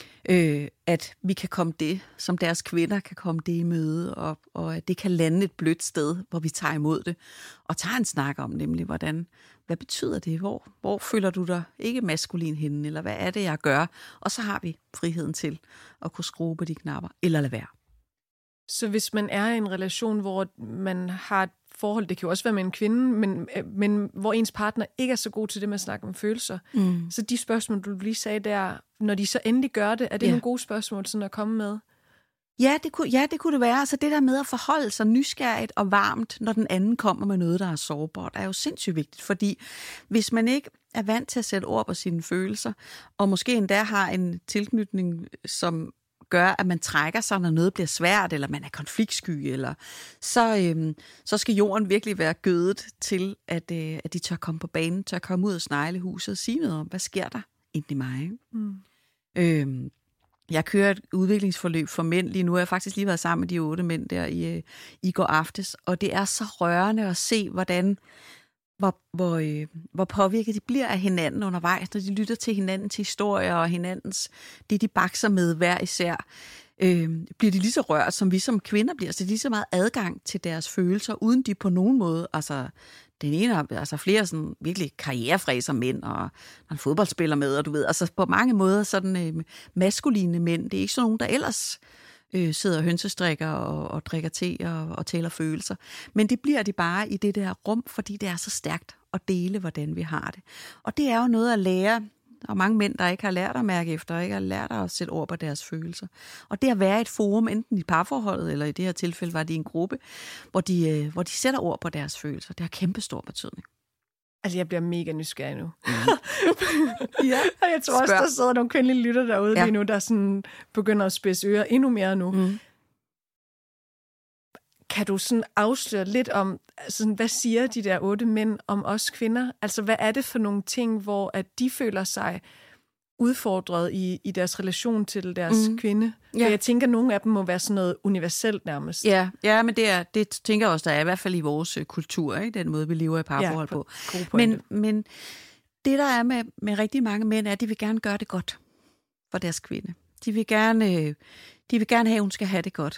Øh, at vi kan komme det, som deres kvinder kan komme det i møde, og, og at det kan lande et blødt sted, hvor vi tager imod det, og tager en snak om nemlig, hvordan, hvad betyder det? Hvor, hvor føler du dig ikke maskulin henne, eller hvad er det, jeg gør? Og så har vi friheden til at kunne skrue på de knapper, eller lade være. Så hvis man er i en relation, hvor man har et forhold, det kan jo også være med en kvinde, men, men hvor ens partner ikke er så god til det med at snakke om følelser, mm. så de spørgsmål, du lige sagde der, når de så endelig gør det, er det ja. nogle gode spørgsmål sådan at komme med? Ja, det kunne, ja, det kunne det være. Altså det der med at forholde sig nysgerrigt og varmt, når den anden kommer med noget, der er sårbart, er jo sindssygt vigtigt, fordi hvis man ikke er vant til at sætte ord på sine følelser, og måske endda har en tilknytning, som gør, at man trækker sig, når noget bliver svært, eller man er konfliktsky, eller så, øhm, så skal jorden virkelig være gødet til, at, øh, at de tør komme på banen, tør komme ud af sneglehuset og sige noget om, hvad sker der inde i mig? Mm. Øhm, jeg kører et udviklingsforløb for mænd lige nu. Jeg har faktisk lige været sammen med de otte mænd der i, i går aftes, og det er så rørende at se, hvordan Hvor, hvor, øh, hvor påvirket de bliver af hinanden undervejs, når de lytter til hinanden, til historier og hinandens, det de bakser med hver især. Øh, bliver de lige så rørt, som vi som kvinder bliver, så de lige så meget adgang til deres følelser, uden de på nogen måde, altså den ene har altså flere sådan virkelig karrierefræser mænd, og en fodboldspiller med, og du ved, altså på mange måder sådan øh, maskuline mænd, det er ikke sådan nogen, der ellers øh, sidder og hønsestrikker og, og drikker te og, og taler følelser. Men det bliver de bare i det der rum, fordi det er så stærkt at dele, hvordan vi har det. Og det er jo noget at lære Der er mange mænd, der ikke har lært at mærke efter, ikke har lært at sætte ord på deres følelser. Og det at være et forum, enten i parforholdet, eller i det her tilfælde var det en gruppe, hvor de, øh, hvor de sætter ord på deres følelser, det har kæmpe stor betydning. Altså, jeg bliver mega nysgerrig nu. Mm. Ja, og jeg tror også, der sidder nogle kvindelige lytter derude ja. lige nu, der sådan begynder at spidse ører endnu mere nu. Mm. Kan du sådan afsløre lidt om, altså, hvad siger de der otte mænd om os kvinder? Altså, hvad er det for nogle ting, hvor at de føler sig udfordret i, i deres relation til deres mm. kvinde? Ja. Jeg tænker, at nogle af dem må være sådan noget universelt nærmest. Ja, ja men det, er, det tænker jeg også, der er i hvert fald i vores kultur, ikke? Den måde, vi lever i parforhold ja, på. Men, men det, der er med, med rigtig mange mænd, er, at de vil gerne gøre det godt for deres kvinde. De vil gerne, de vil gerne have, at hun skal have det godt.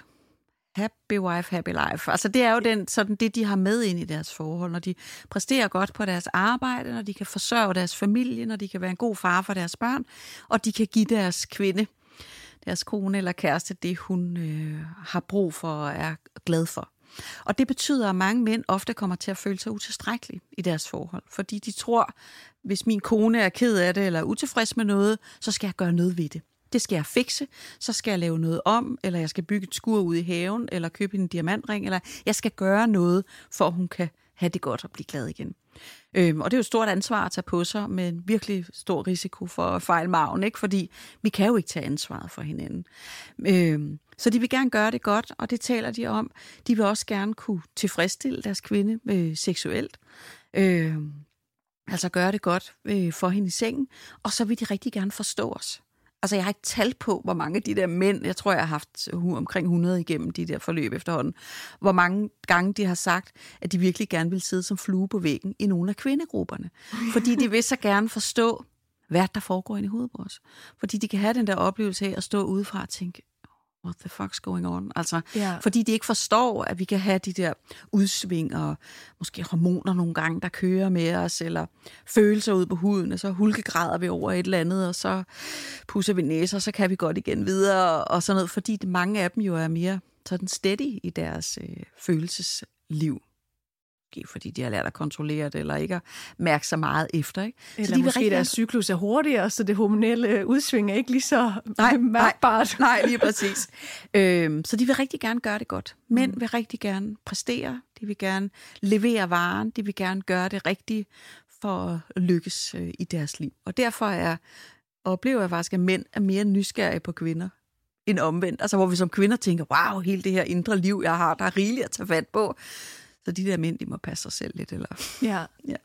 Happy wife, happy life. Altså det er jo den, sådan det, de har med ind i deres forhold, når de præsterer godt på deres arbejde, når de kan forsørge deres familie, når de kan være en god far for deres børn, og de kan give deres kvinde, deres kone eller kæreste, det hun øh, har brug for og er glad for. Og det betyder, at mange mænd ofte kommer til at føle sig utilstrækkelige i deres forhold, fordi de tror, hvis min kone er ked af det eller utilfreds med noget, så skal jeg gøre noget ved det. Det skal jeg fikse, så skal jeg lave noget om, eller jeg skal bygge et skur ud i haven, eller købe en diamantring, eller jeg skal gøre noget, for at hun kan have det godt og blive glad igen. Øhm, og det er jo et stort ansvar at tage på sig, med en virkelig stor risiko for at fejle maven, ikke? Fordi vi kan jo ikke tage ansvaret for hinanden. Øhm, så de vil gerne gøre det godt, og det taler de om. De vil også gerne kunne tilfredsstille deres kvinde øh, seksuelt. Øhm, altså gøre det godt øh, for hende i sengen, og så vil de rigtig gerne forstå os. Altså, jeg har ikke talt på, hvor mange af de der mænd, jeg tror, jeg har haft omkring hundrede igennem de der forløb efterhånden, hvor mange gange de har sagt, at de virkelig gerne vil sidde som flue på væggen i nogle af kvindegrupperne. Fordi de vil så gerne forstå, hvad der foregår inde i hovedet på os. Fordi de kan have den der oplevelse af at stå udefra og tænke, what the fuck's going on? Altså, ja. Fordi de ikke forstår, at vi kan have de der udsving og måske hormoner nogle gange, der kører med os, eller følelser ud på huden, og så hulkegræder vi over et eller andet, og så pusser vi næser, og så kan vi godt igen videre, og sådan noget, fordi mange af dem jo er mere sådan steady i deres øh, følelsesliv. Fordi de har lært at kontrollere det, eller ikke at mærke så meget efter. Ikke? Eller så de måske deres cyklus er hurtigere, så det hormonelle udsving er ikke lige så nej, mærkbart. Nej, nej, lige præcis. øhm, så de vil rigtig gerne gøre det godt. Mænd mm. vil rigtig gerne præstere, de vil gerne levere varen, de vil gerne gøre det rigtigt for at lykkes øh, i deres liv. Og derfor er, oplever jeg faktisk, at mænd er mere nysgerrige på kvinder end omvendt. Altså hvor vi som kvinder tænker, wow, hele det her indre liv, jeg har, der er rigeligt at tage fat på. Så de der mænd, de må passe sig selv lidt, eller? Ja. ja.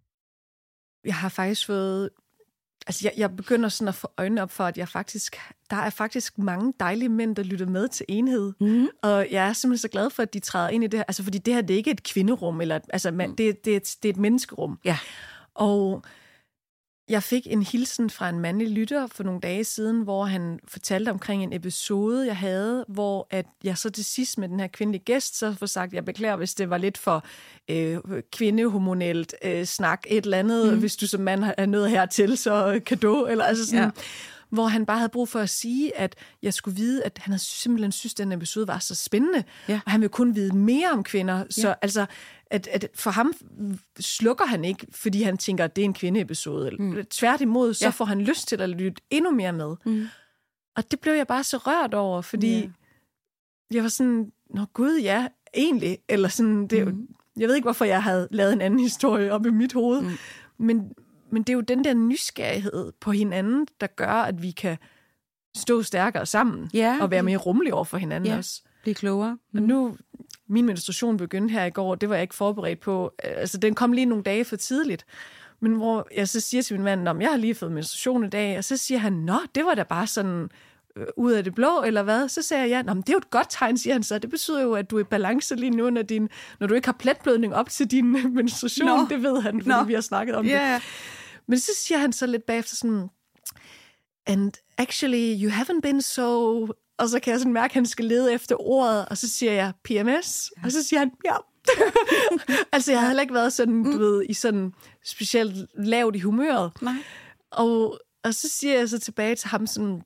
Jeg har faktisk fået... Altså, jeg, jeg begynder sådan at få øjnene op for, at jeg faktisk... Der er faktisk mange dejlige mænd, der lytter med til Enhed. Mm. Og jeg er simpelthen så glad for, at de træder ind i det her. Altså, fordi det her, det er ikke et kvinderum, eller... Altså, man, mm. det, det, er et, det er et menneskerum. Ja. Og... Jeg fik en hilsen fra en mandlig lytter for nogle dage siden, hvor han fortalte omkring en episode, jeg havde, hvor at jeg så til sidst med den her kvindelige gæst, så får sagt, jeg beklager, hvis det var lidt for øh, kvindehormonelt øh, snak, et eller andet, mm. hvis du som mand er nødt hertil, så cadeau, eller altså sådan... Ja. Hvor han bare havde brug for at sige, at jeg skulle vide, at han havde simpelthen synes, at den episode var så spændende, ja. Og han ville kun vide mere om kvinder. Så ja. altså, at, at for ham slukker han ikke, fordi han tænker, at det er en kvindeepisode. Mm. Tværtimod, så ja. får han lyst til at lytte endnu mere med. Mm. Og det blev jeg bare så rørt over, fordi ja. jeg var sådan, nå gud, ja, egentlig. Eller sådan, det, mm. jeg ved ikke, hvorfor jeg havde lavet en anden historie op i mit hoved, mm. men... Men det er jo den der nysgerrighed på hinanden, der gør, at vi kan stå stærkere sammen ja. og være mere rummelige over for hinanden ja. også. Blive klogere. Mm. Og nu, min menstruation begyndte her i går, det var jeg ikke forberedt på. Altså, den kom lige nogle dage for tidligt. Men hvor jeg så siger til min mand, at jeg har lige fået menstruation i dag, og så siger han, nå, det var da bare sådan øh, ud af det blå, eller hvad? Så sagde jeg, ja, nå, men det er jo et godt tegn, siger han så. Det betyder jo, at du er i balance lige nu, når, din, når du ikke har pletblødning op til din menstruation. Nå. Det ved han, fordi Nå. vi har snakket om yeah. det. Men så siger han så lidt bagefter sådan, and actually, you haven't been so... Og så kan jeg sådan mærke, at han skal lede efter ordet, og så siger jeg P M S, ja. Og så siger han, ja. Altså, jeg havde heller ikke været sådan, du mm. ved, i sådan specielt lavt i humøret. Nej. Og, og så siger jeg så tilbage til ham sådan,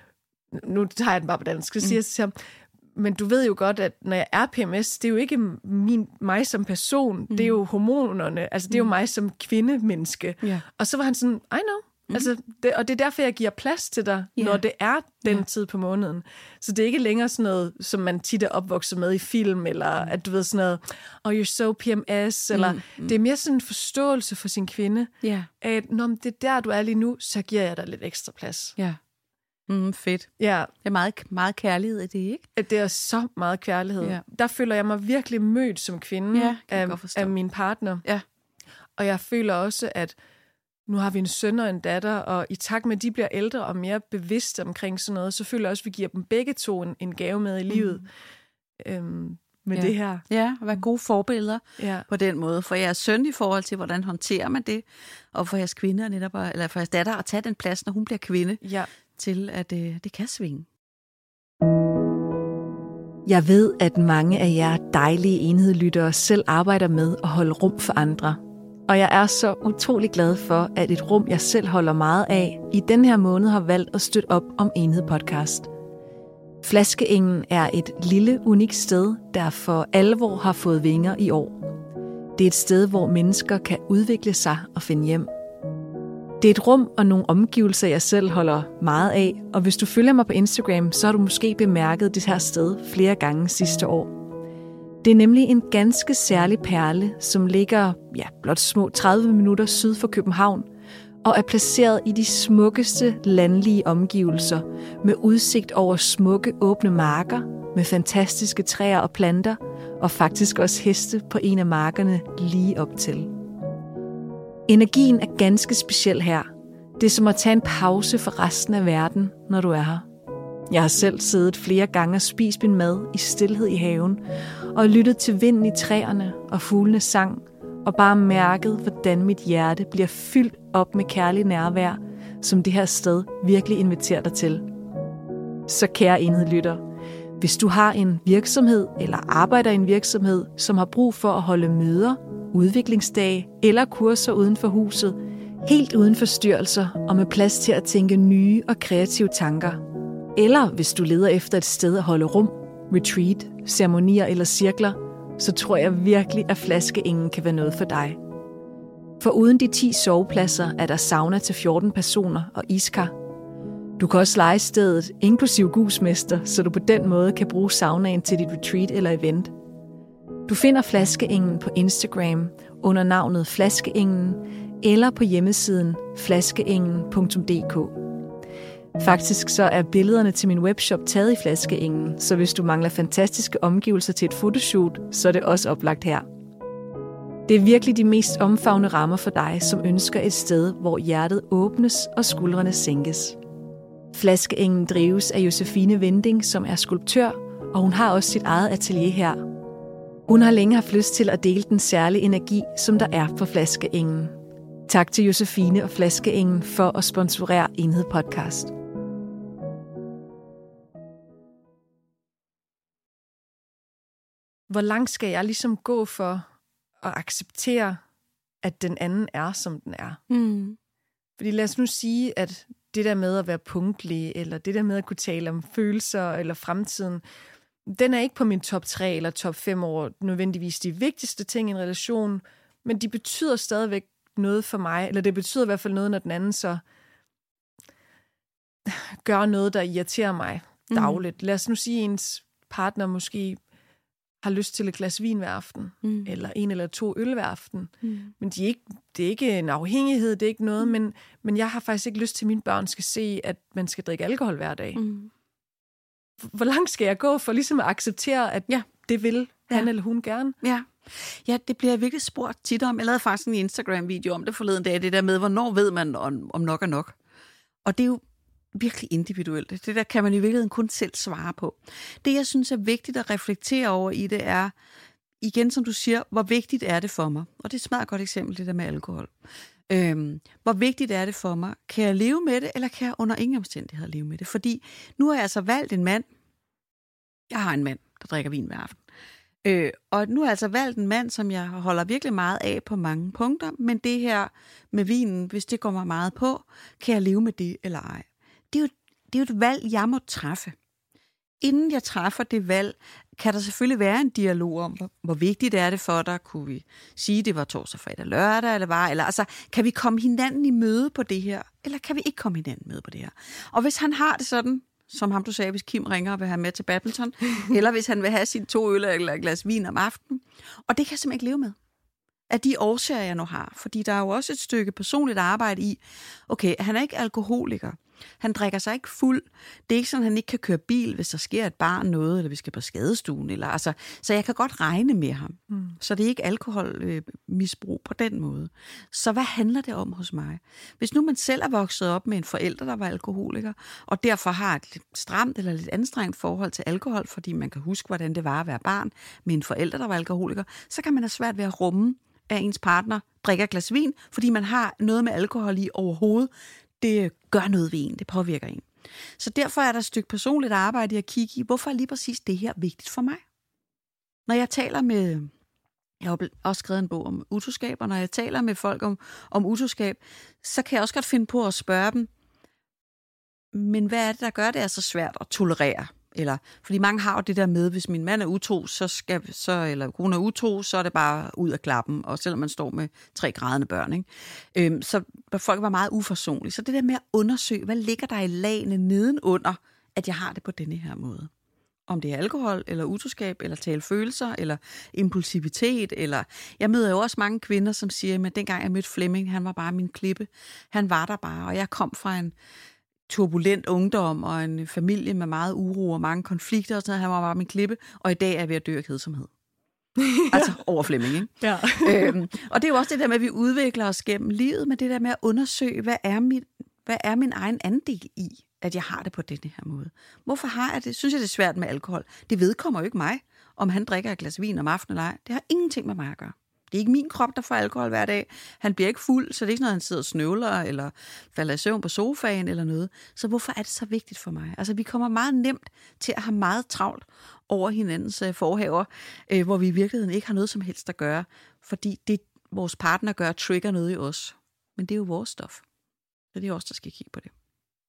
nu tager jeg den bare på dansk, så siger jeg til ham, men du ved jo godt, at når jeg er P M S, det er jo ikke min, mig som person, mm. det er jo hormonerne, altså det er jo mig som kvindemenneske. Yeah. Og så var han sådan, I know, Mm. Altså, det, og det er derfor, jeg giver plads til dig, yeah. når det er den yeah. tid på måneden. Så det er ikke længere sådan noget, som man tit er opvokset med i film, eller mm. at du ved sådan noget, oh, you're so P M S, eller mm. Mm. det er mere sådan en forståelse for sin kvinde, yeah. at når det er der, du er lige nu, så giver jeg dig lidt ekstra plads. Ja. Yeah. Mm, fedt. Ja. Det er meget, meget kærlighed i det, ikke? At det er så meget kærlighed. Yeah. Der føler jeg mig virkelig mødt som kvinde yeah, af, af min partner. Ja. Yeah. Og jeg føler også, at nu har vi en søn og en datter, og i takt med, at de bliver ældre og mere bevidste omkring sådan noget, så føler jeg også, at vi giver dem begge to en, en gave med i livet mm. øhm, med ja. det her. Ja, og være gode forbilleder ja. på den måde. For jeres søn i forhold til, hvordan håndterer man det, og for jeres kvinder, netop, eller for jeres datter, at tage den plads, når hun bliver kvinde, ja. til at øh, det kan svinge. Jeg ved, at mange af jer dejlige enhedlyttere selv arbejder med at holde rum for andre. Og jeg er så utrolig glad for, at et rum, jeg selv holder meget af, i den her måned har valgt at støtte op om Enhed Podcast. Flaskeengen er et lille, unikt sted, der for alvor har fået vinger i år. Det er et sted, hvor mennesker kan udvikle sig og finde hjem. Det er et rum og nogle omgivelser, jeg selv holder meget af, og hvis du følger mig på Instagram, så har du måske bemærket det her sted flere gange sidste år. Det er nemlig en ganske særlig perle, som ligger ja, blot små tredive minutter syd for København, og er placeret i de smukkeste landlige omgivelser, med udsigt over smukke åbne marker, med fantastiske træer og planter, og faktisk også heste på en af markerne lige op til. Energien er ganske speciel her. Det er som at tage en pause for resten af verden, når du er her. Jeg har selv siddet flere gange og spist min mad i stilhed i haven, og lyttet til vinden i træerne og fuglenes sang, og bare mærket, hvordan mit hjerte bliver fyldt op med kærlig nærvær, som det her sted virkelig inviterer dig til. Så kære enhedlytter, hvis du har en virksomhed eller arbejder i en virksomhed, som har brug for at holde møder, udviklingsdage eller kurser uden for huset, helt uden forstyrrelser og med plads til at tænke nye og kreative tanker, eller hvis du leder efter et sted at holde rum, retreat, ceremonier eller cirkler, så tror jeg virkelig, at Flaskeengen kan være noget for dig. For uden de ti sovepladser er der sauna til fjorten personer og iskar. Du kan også leje stedet, inklusiv gusmester, så du på den måde kan bruge saunaen til dit retreat eller event. Du finder Flaskeengen på Instagram under navnet Flaskeengen eller på hjemmesiden flaskeengen punktum d k. Faktisk så er billederne til min webshop taget i Flaskeengen, så hvis du mangler fantastiske omgivelser til et fotoshoot, så er det også oplagt her. Det er virkelig de mest omfavnende rammer for dig, som ønsker et sted, hvor hjertet åbnes og skuldrene sænkes. Flaskeengen drives af Josefine Winding, som er skulptør, og hun har også sit eget atelier her. Hun har længe haft lyst til at dele den særlige energi, som der er på Flaskeengen. Tak til Josefine og Flaskeengen for at sponsorere Enhed Podcast. Hvor langt skal jeg ligesom gå for at acceptere, at den anden er, som den er? Mm. Fordi lad os nu sige, at det der med at være punktlig, eller det der med at kunne tale om følelser eller fremtiden, den er ikke på min top tre eller top fem år nødvendigvis de vigtigste ting i en relation, men de betyder stadigvæk noget for mig, eller det betyder i hvert fald noget, når den anden så gør noget, der irriterer mig dagligt. Mm. Lad os nu sige, at ens partner måske har lyst til et glas vin hver aften, mm. eller en eller to øl hver aften. Mm. Men de er ikke, det er ikke en afhængighed, det er ikke noget, mm. men, men jeg har faktisk ikke lyst til, at mine børn skal se, at man skal drikke alkohol hver dag. Mm. Hvor langt skal jeg gå for ligesom at acceptere, at ja. det vil han ja. eller hun gerne? Ja. Ja, det bliver jeg virkelig spurgt tit om. Jeg lavede faktisk en Instagram-video om det forleden dag, det der med, hvornår ved man, om, om nok er nok. Og det er jo virkelig individuelt. Det der kan man i virkeligheden kun selv svare på. Det, jeg synes er vigtigt at reflektere over i det, er, igen som du siger, hvor vigtigt er det for mig? Og det er et smadret godt eksempel, det der med alkohol. Øhm, hvor vigtigt er det for mig? Kan jeg leve med det, eller kan jeg under ingen omstændigheder leve med det? Fordi nu har jeg altså valgt en mand. Jeg har en mand, der drikker vin hver aften. Øh, og nu har jeg altså valgt en mand, som jeg holder virkelig meget af på mange punkter, men det her med vinen, hvis det går mig meget på, kan jeg leve med det eller ej? Det er jo, det er jo et valg, jeg må træffe. inden jeg træffer det valg, kan der selvfølgelig være en dialog om, hvor, hvor vigtigt er det for dig? Kunne vi sige, det var torsdag, fredag, lørdag, eller var? Eller, altså, kan vi komme hinanden i møde på det her? Eller kan vi ikke komme hinanden i møde på det her? Og hvis han har det sådan, som ham du sagde, hvis Kim ringer og vil have med til badminton, eller hvis han vil have sine to øl eller et glas vin om aftenen, og det kan jeg simpelthen ikke leve med. Af de årsager, jeg nu har. Fordi der er jo også et stykke personligt arbejde i, okay, han er ikke alkoholiker. Han drikker sig ikke fuld. Det er ikke sådan, at han ikke kan køre bil, hvis der sker et barn noget, eller vi skal på skadestuen. Eller, altså, så jeg kan godt regne med ham. Mm. Så det er ikke alkoholmisbrug på den måde. Så hvad handler det om hos mig? Hvis nu man selv er vokset op med en forælder, der var alkoholiker, og derfor har et lidt stramt eller lidt anstrengt forhold til alkohol, fordi man kan huske, hvordan det var at være barn med en forælder, der var alkoholiker, så kan man have svært ved at rumme, at ens partner drikker et glas vin, fordi man har noget med alkohol i overhovedet. Det gør noget ved en, det påvirker en. Så derfor er der et stykke personligt arbejde i at kigge i, hvorfor er lige præcis det her vigtigt for mig? Når jeg taler med, jeg har også skrevet en bog om utroskab, og når jeg taler med folk om, om utroskab, så kan jeg også godt finde på at spørge dem, men hvad er det, der gør det er så svært at tolerere? Eller, fordi mange har jo det der med, hvis min mand er utro, så skal, så, eller hun er utro, så er det bare ud af klappen, og selvom man står med tre grædende børn. Ikke? Øhm, så folk var meget uforsonlige. Så det der med at undersøge, hvad ligger der i lagene nedenunder, at jeg har det på denne her måde. Om det er alkohol, eller utroskab, eller tale følelser, eller impulsivitet, eller... Jeg møder jo også mange kvinder, som siger, at dengang jeg mødte Flemming, han var bare min klippe. Han var der bare, og jeg kom fra en turbulent ungdom og en familie med meget uro og mange konflikter og sådan noget. Han var bare min klippe, og i dag er jeg ved at dø af kedsomhed. Altså over Flemming, ikke? Ja. øhm, og det er jo også det der med, at vi udvikler os gennem livet, men det der med at undersøge, hvad er min, hvad er min egen andel i, at jeg har det på denne her måde. Hvorfor har jeg det? Synes jeg, det er svært med alkohol? Det vedkommer jo ikke mig, om han drikker et glas vin om aftenen eller ej. Det har ingenting med mig at gøre. Det er ikke min krop, der får alkohol hver dag. Han bliver ikke fuld, så det er ikke noget, han sidder og snøvler, eller falder i søvn på sofaen, eller noget. Så hvorfor er det så vigtigt for mig? Altså, vi kommer meget nemt til at have meget travlt over hinandens forhaver, øh, hvor vi i virkeligheden ikke har noget som helst at gøre, fordi det, vores partner gør, trigger noget i os. Men det er jo vores stof. Så det er os, der skal kigge på det.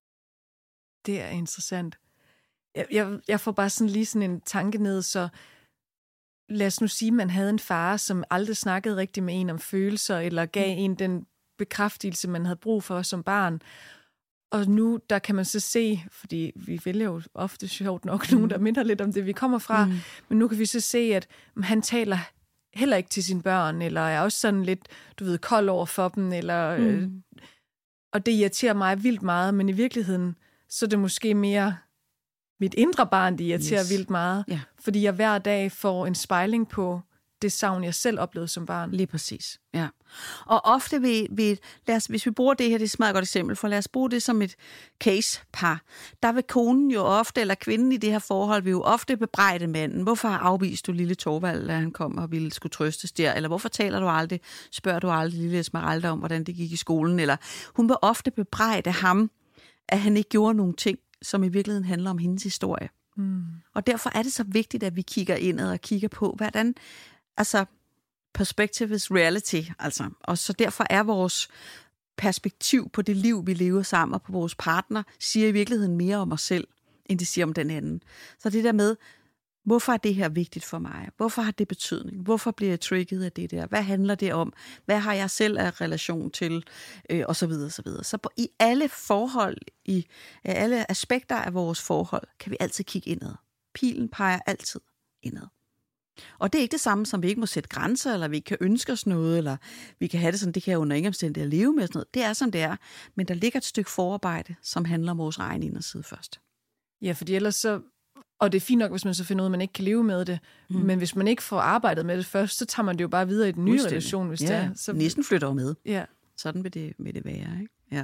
Det er interessant. Jeg, jeg, jeg får bare sådan lige sådan en tanke ned, så lad os nu sige, at man havde en far, som aldrig snakkede rigtig med en om følelser, eller gav en den bekræftelse, man havde brug for som barn. Og nu, der kan man så se, fordi vi vælger jo ofte sjovt nok nogen, der minder lidt om det, vi kommer fra, mm. men nu kan vi så se, at han taler heller ikke til sine børn, eller er også sådan lidt, du ved, kold over for dem, eller, mm. øh, og det irriterer mig vildt meget, men i virkeligheden, så er det måske mere mit indre barn, det irriterer yes. vildt meget, yeah. fordi jeg hver dag får en spejling på det savn, jeg selv oplevede som barn. Lige præcis, ja. Og ofte vil, vil lad os, hvis vi bruger det her, det er et meget godt eksempel, for lad os bruge det som et case-par. Der vil konen jo ofte, eller kvinden i det her forhold, vil jo ofte bebrejde manden. Hvorfor afviste du lille Torvald, da han kom og ville skulle trøstes der? Eller hvorfor taler du aldrig, spørger du aldrig lille Esmeralda om, hvordan det gik i skolen? Eller hun vil ofte bebrejde ham, at han ikke gjorde nogle ting, som i virkeligheden handler om hendes historie. Mm. Og derfor er det så vigtigt, at vi kigger indad og kigger på, hvordan, altså, perspective is reality, altså. Og så derfor er vores perspektiv på det liv, vi lever sammen, og på vores partner, siger i virkeligheden mere om os selv, end det siger om den anden. Så det der med, hvorfor er det her vigtigt for mig? Hvorfor har det betydning? Hvorfor bliver jeg trigget af det der? Hvad handler det om? Hvad har jeg selv af relation til? Øh, og så videre, så videre. Så på, i alle forhold, i alle aspekter af vores forhold, kan vi altid kigge indad. Pilen peger altid indad. Og det er ikke det samme, som vi ikke må sætte grænser, eller vi ikke kan ønske os noget, eller vi kan have det sådan, det kan jeg under ingen omstændigheder leve med. Sådan noget. Det er, som det er. Men der ligger et stykke forarbejde, som handler om vores egen inderside først. Ja, fordi ellers så... Og det er fint nok, hvis man så finder ud af, at man ikke kan leve med det. Mm. Men hvis man ikke får arbejdet med det først, så tager man det jo bare videre i den nye relation, hvis ja, det er. Så... næsten flytter jo med. Ja. Sådan vil det, vil det være, ikke? Ja.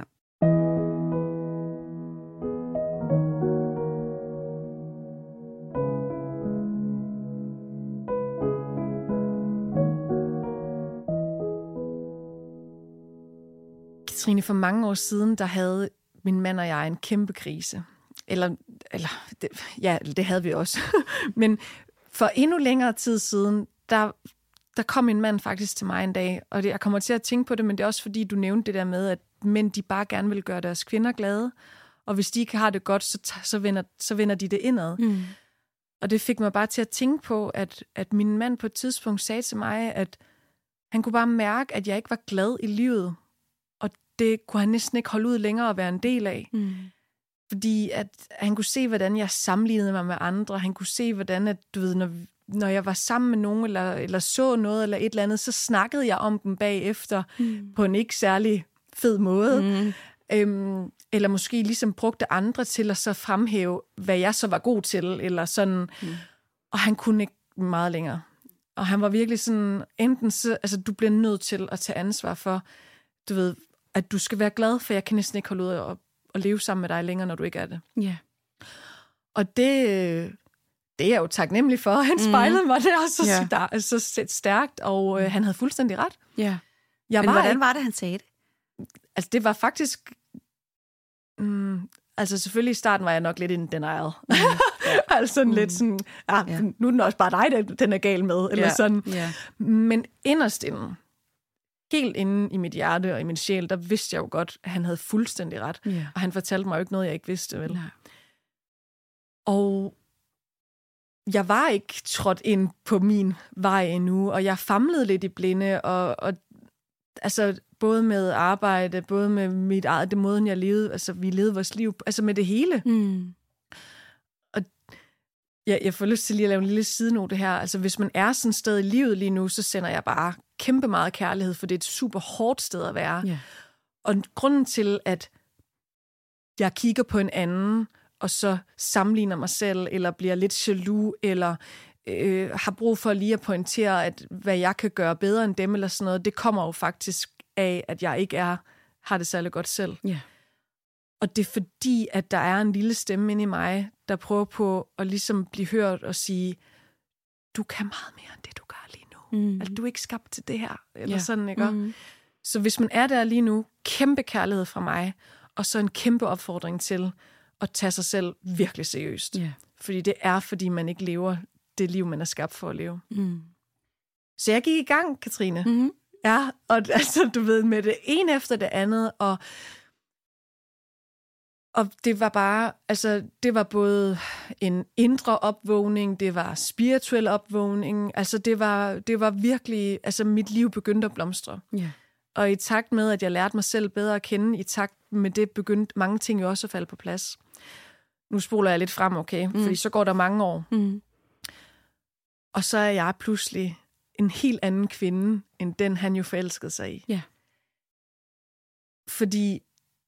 Katrine, for mange år siden, der havde min mand og jeg en kæmpe krise. Eller, eller det, ja, det havde vi også. Men for endnu længere tid siden, der, der kom min mand faktisk til mig en dag, og det, jeg kommer til at tænke på det, men det er også fordi, du nævnte det der med, at mænd, de bare gerne vil gøre deres kvinder glade, Og hvis de ikke har det godt, så, t- så, vender, så vender de det indad. Mm. Og det fik mig bare til at tænke på, at, at min mand på et tidspunkt sagde til mig, at han kunne bare mærke, at jeg ikke var glad i livet. Og det kunne han næsten ikke holde ud længere at være en del af. Mm. Fordi at han kunne se, hvordan jeg sammenlignede mig med andre. Han kunne se, hvordan at, du ved, når, når jeg var sammen med nogen, eller, eller så noget, eller et eller andet, så snakkede jeg om dem bagefter mm. på en ikke særlig fed måde. Mm. Øhm, eller måske ligesom brugte andre til at så fremhæve, hvad jeg så var god til, eller sådan. Mm. Og han kunne ikke meget længere. Og han var virkelig sådan, enten så, altså du bliver nødt til at tage ansvar for, du ved, at du skal være glad, for jeg kan næsten ikke holde ud at, at leve sammen med dig længere, når du ikke er det. Ja. Yeah. Og det, det er jeg jo taknemmelig for. Han spejlede mm. mig der så, yeah. der, så stærkt, og øh, han havde fuldstændig ret. Ja. Yeah. Jeg Men var hvordan ikke, var det, han sagde det? Altså det var faktisk... Mm, altså selvfølgelig i starten var jeg nok lidt in denial. Mm. Yeah. altså sådan mm. lidt sådan, ja, yeah. nu er den også bare dig, den er gal med. Eller yeah. sådan. Yeah. Men inderst inden, helt inde i mit hjerte og i min sjæl, der vidste jeg jo godt, at han havde fuldstændig ret. Yeah. Og han fortalte mig jo ikke noget, jeg ikke vidste, vel? Nej. Og jeg var ikke trådt ind på min vej endnu, og jeg famlede lidt i blinde, og, og altså både med arbejde, både med mit eget, det måden jeg levede, altså vi levede vores liv, altså med det hele. Mm. Og jeg, jeg får lyst til lige at lave en lille sidenote her. Altså hvis man er sådan et sted i livet lige nu, så sender jeg bare kæmpe meget kærlighed, for det er et super hårdt sted at være. Yeah. Og grunden til, at jeg kigger på en anden, og så sammenligner mig selv, eller bliver lidt jaloux, eller øh, har brug for lige at pointere, at hvad jeg kan gøre bedre end dem, eller sådan noget, det kommer jo faktisk af, at jeg ikke er, har det særlig godt selv. Yeah. Og det er fordi, at der er en lille stemme inde i mig, der prøver på at ligesom blive hørt og sige, du kan meget mere end det, du gør lige nu. Mm. Altså, du er ikke skabt til det her, eller yeah. sådan, ikke? Mm. Så hvis man er der lige nu, kæmpe kærlighed fra mig, og så en kæmpe opfordring til at tage sig selv virkelig seriøst. Yeah. Fordi det er, fordi man ikke lever det liv, man er skabt for at leve. Mm. Så jeg gik i gang, Katrine. Mm-hmm. Ja, og altså, du ved, med det ene efter det andet, og, og det var bare, altså, det var både en indre opvågning, det var spirituel opvågning, altså, det var, det var virkelig, altså, mit liv begyndte at blomstre. Yeah. Og i takt med, at jeg lærte mig selv bedre at kende, i takt med det begyndte mange ting jo også at falde på plads. Nu spoler jeg lidt frem, okay? Mm. Fordi så går der mange år. Mm. Og så er jeg pludselig en helt anden kvinde, end den han jo forelskede sig i. Ja. Fordi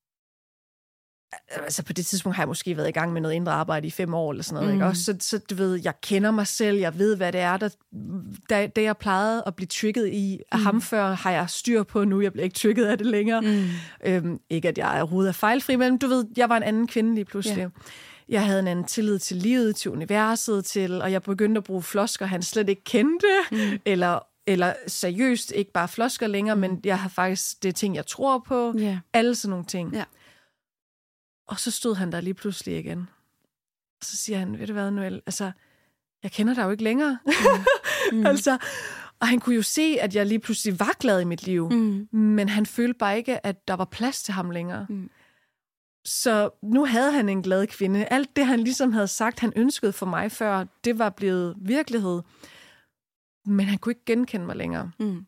altså på det tidspunkt har jeg måske været i gang med noget indre arbejde i fem år eller sådan noget, mm. ikke? Også, så, så du ved, jeg kender mig selv, jeg ved, hvad det er, der, der, det jeg plejede at blive trigget i af mm. ham før, har jeg styr på nu, jeg bliver ikke trigget af det længere. Mm. Øhm, ikke at jeg overhovedet er fejlfri, men du ved, jeg var en anden kvinde lige pludselig. Yeah. Jeg havde en anden tillid til livet, til universet, til, og jeg begyndte at bruge flosker, han slet ikke kendte, mm. eller, eller seriøst, ikke bare flosker længere, mm. men jeg har faktisk, det er ting, jeg tror på, yeah. alle sådan nogle ting. Yeah. Og så stod han der lige pludselig igen. Og så siger han, ved du hvad, Noel, altså, jeg kender dig jo ikke længere. Mm. Mm. altså, og han kunne jo se, at jeg lige pludselig var glad i mit liv, mm. men han følte bare ikke, at der var plads til ham længere. Mm. Så nu havde han en glad kvinde. Alt det, han ligesom havde sagt, han ønskede for mig før, det var blevet virkelighed. Men han kunne ikke genkende mig længere. Mm.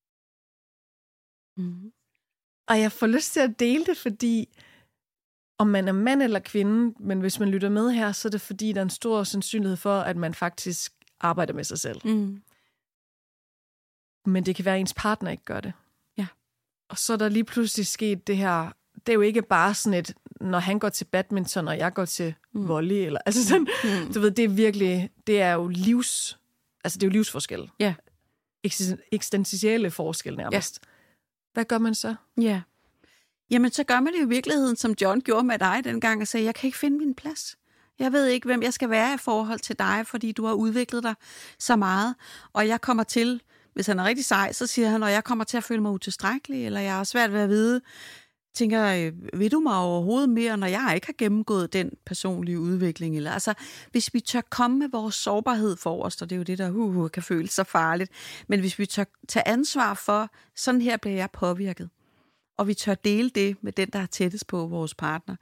Mm. Og jeg får lyst til at dele det, fordi om man er mand eller kvinde, men hvis man lytter med her, så er det fordi, der er en stor sandsynlighed for, at man faktisk arbejder med sig selv. Mm. Men det kan være, at ens partner ikke gør det. Ja. Og så er der lige pludselig sket det her. Det er jo ikke bare sådan et, når han går til badminton, og jeg går til mm. volley, eller altså sådan, mm. du ved, det er virkelig, det er jo livs, altså det er jo livsforskel. Ja. Eksistentielle forskel nærmest. Ja. Hvad gør man så? Ja. Jamen, så gør man det jo i virkeligheden, som John gjorde med dig dengang, og sagde, jeg kan ikke finde min plads. Jeg ved ikke, hvem jeg skal være i forhold til dig, fordi du har udviklet dig så meget. Og jeg kommer til, hvis han er rigtig sej, så siger han, når jeg kommer til at føle mig utilstrækkelig, eller jeg har svært ved at vide, tænker, ved du mig overhovedet mere, når jeg ikke har gennemgået den personlige udvikling? Eller, altså, hvis vi tør komme med vores sårbarhed forrest, og det er jo det, der uh, uh, kan føles så farligt, men hvis vi tør tage ansvar for, sådan her bliver jeg påvirket, og vi tør dele det med den, der er tættest på vores partner,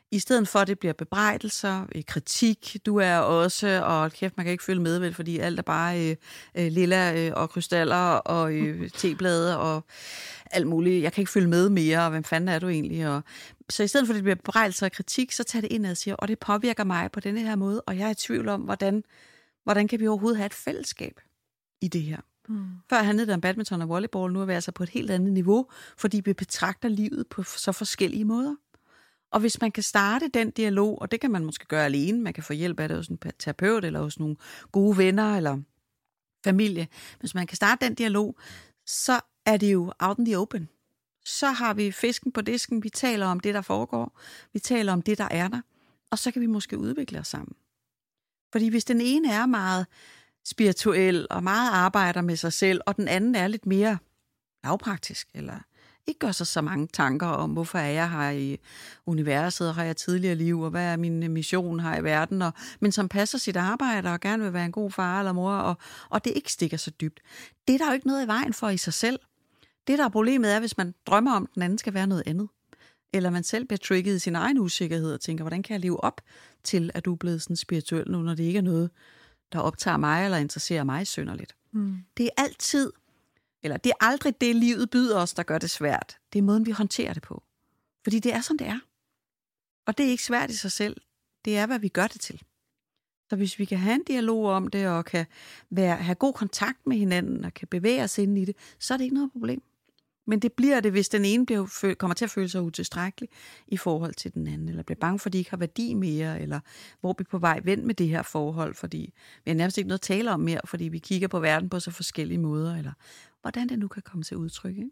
I stedet for, at det bliver bebrejdelser, kritik, du er også, og kæft, man kan ikke følge med, vel, fordi alt er bare øh, lilla øh, og krystaller og øh, teblade og alt muligt. Jeg kan ikke følge med mere, og hvem fanden er du egentlig? Og, så i stedet for, at det bliver bebrejdelser og kritik, så tager det ind og siger, og det påvirker mig på denne her måde, og jeg er i tvivl om, hvordan, hvordan kan vi overhovedet have et fællesskab i det her. Mm. Før handlede det om badminton og volleyball, nu er vi altså på et helt andet niveau, fordi vi betragter livet på så forskellige måder. Og hvis man kan starte den dialog, og det kan man måske gøre alene, man kan få hjælp af det hos en terapeut, eller hos nogle gode venner, eller familie. Hvis man kan starte den dialog, så er det jo out in the open. Så har vi fisken på disken, vi taler om det, der foregår, vi taler om det, der er der, og så kan vi måske udvikle os sammen. Fordi hvis den ene er meget spirituel, og meget arbejder med sig selv, og den anden er lidt mere lavpraktisk, eller ikke gør sig så mange tanker om, hvorfor er jeg her i universet, og har jeg tidligere liv, og hvad er min mission her i verden, og, men som passer sit arbejde, og gerne vil være en god far eller mor, og, og det ikke stikker så dybt. Det er der jo ikke noget i vejen for i sig selv. Det, der er problemet, er, hvis man drømmer om, at den anden skal være noget andet. Eller man selv bliver trigget i sin egen usikkerhed, og tænker, hvordan kan jeg leve op til, at du er blevet sådan spirituel nu, når det ikke er noget, der optager mig, eller interesserer mig synderligt. Mm. Det er altid Eller det er aldrig det, livet byder os, der gør det svært. Det er måden, vi håndterer det på. Fordi det er, som det er. Og det er ikke svært i sig selv. Det er, hvad vi gør det til. Så hvis vi kan have en dialog om det, og kan være, have god kontakt med hinanden, og kan bevæge os ind i det, så er det ikke noget problem. Men det bliver det, hvis den ene bliver, kommer til at føle sig utilstrækkelig i forhold til den anden, eller bliver bange for, at de ikke har værdi mere, eller hvor vi er på vej vendt med det her forhold, fordi vi har nærmest ikke noget at tale om mere, fordi vi kigger på verden på så forskellige måder, eller hvordan det nu kan komme til udtryk. Ikke?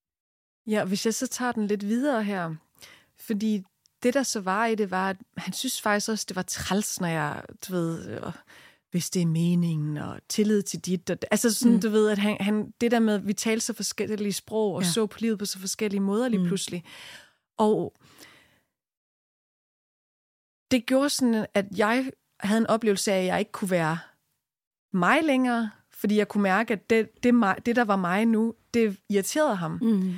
Ja, hvis jeg så tager den lidt videre her, fordi det, der så var i det, var, at han synes faktisk også, det var træls, når jeg, du ved, hvis det er meningen, og tillid til dit. Og, altså sådan, mm. du ved, at han, han, det der med, at vi talte så forskellige sprog, og ja. så på livet på så forskellige måder lige mm. pludselig. Og det gjorde sådan, at jeg havde en oplevelse af, at jeg ikke kunne være mig længere, fordi jeg kunne mærke, at det, det, mig, det der var mig nu, det irriterede ham. Mm.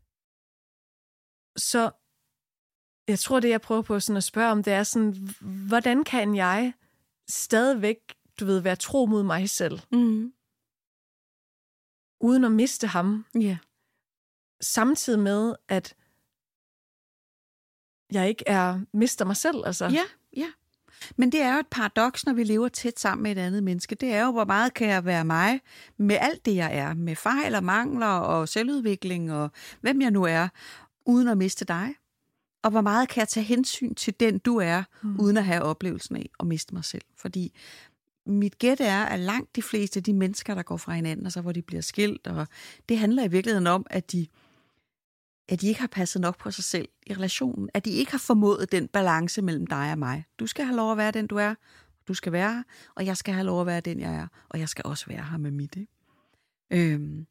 Så jeg tror, det jeg prøver på sådan at spørge om, det er sådan, hvordan kan jeg stadigvæk, du ved, være tro mod mig selv, mm. uden at miste ham, yeah. samtidig med, at jeg ikke er mister mig selv. Altså. Ja, ja. Men det er jo et paradoks, når vi lever tæt sammen med et andet menneske. Det er jo, hvor meget kan jeg være mig med alt det, jeg er, med fejl og mangler og selvudvikling og hvem jeg nu er, uden at miste dig. Og hvor meget kan jeg tage hensyn til den, du er, mm. uden at have oplevelsen af at miste mig selv. Fordi mit gæt er, at langt de fleste af de mennesker, der går fra hinanden, altså hvor de bliver skilt, og det handler i virkeligheden om, at de, at de ikke har passet nok på sig selv i relationen. At de ikke har formået den balance mellem dig og mig. Du skal have lov at være den, du er. Du skal være her, og jeg skal have lov at være den, jeg er. Og jeg skal også være her med mit. Ikke? Øhm.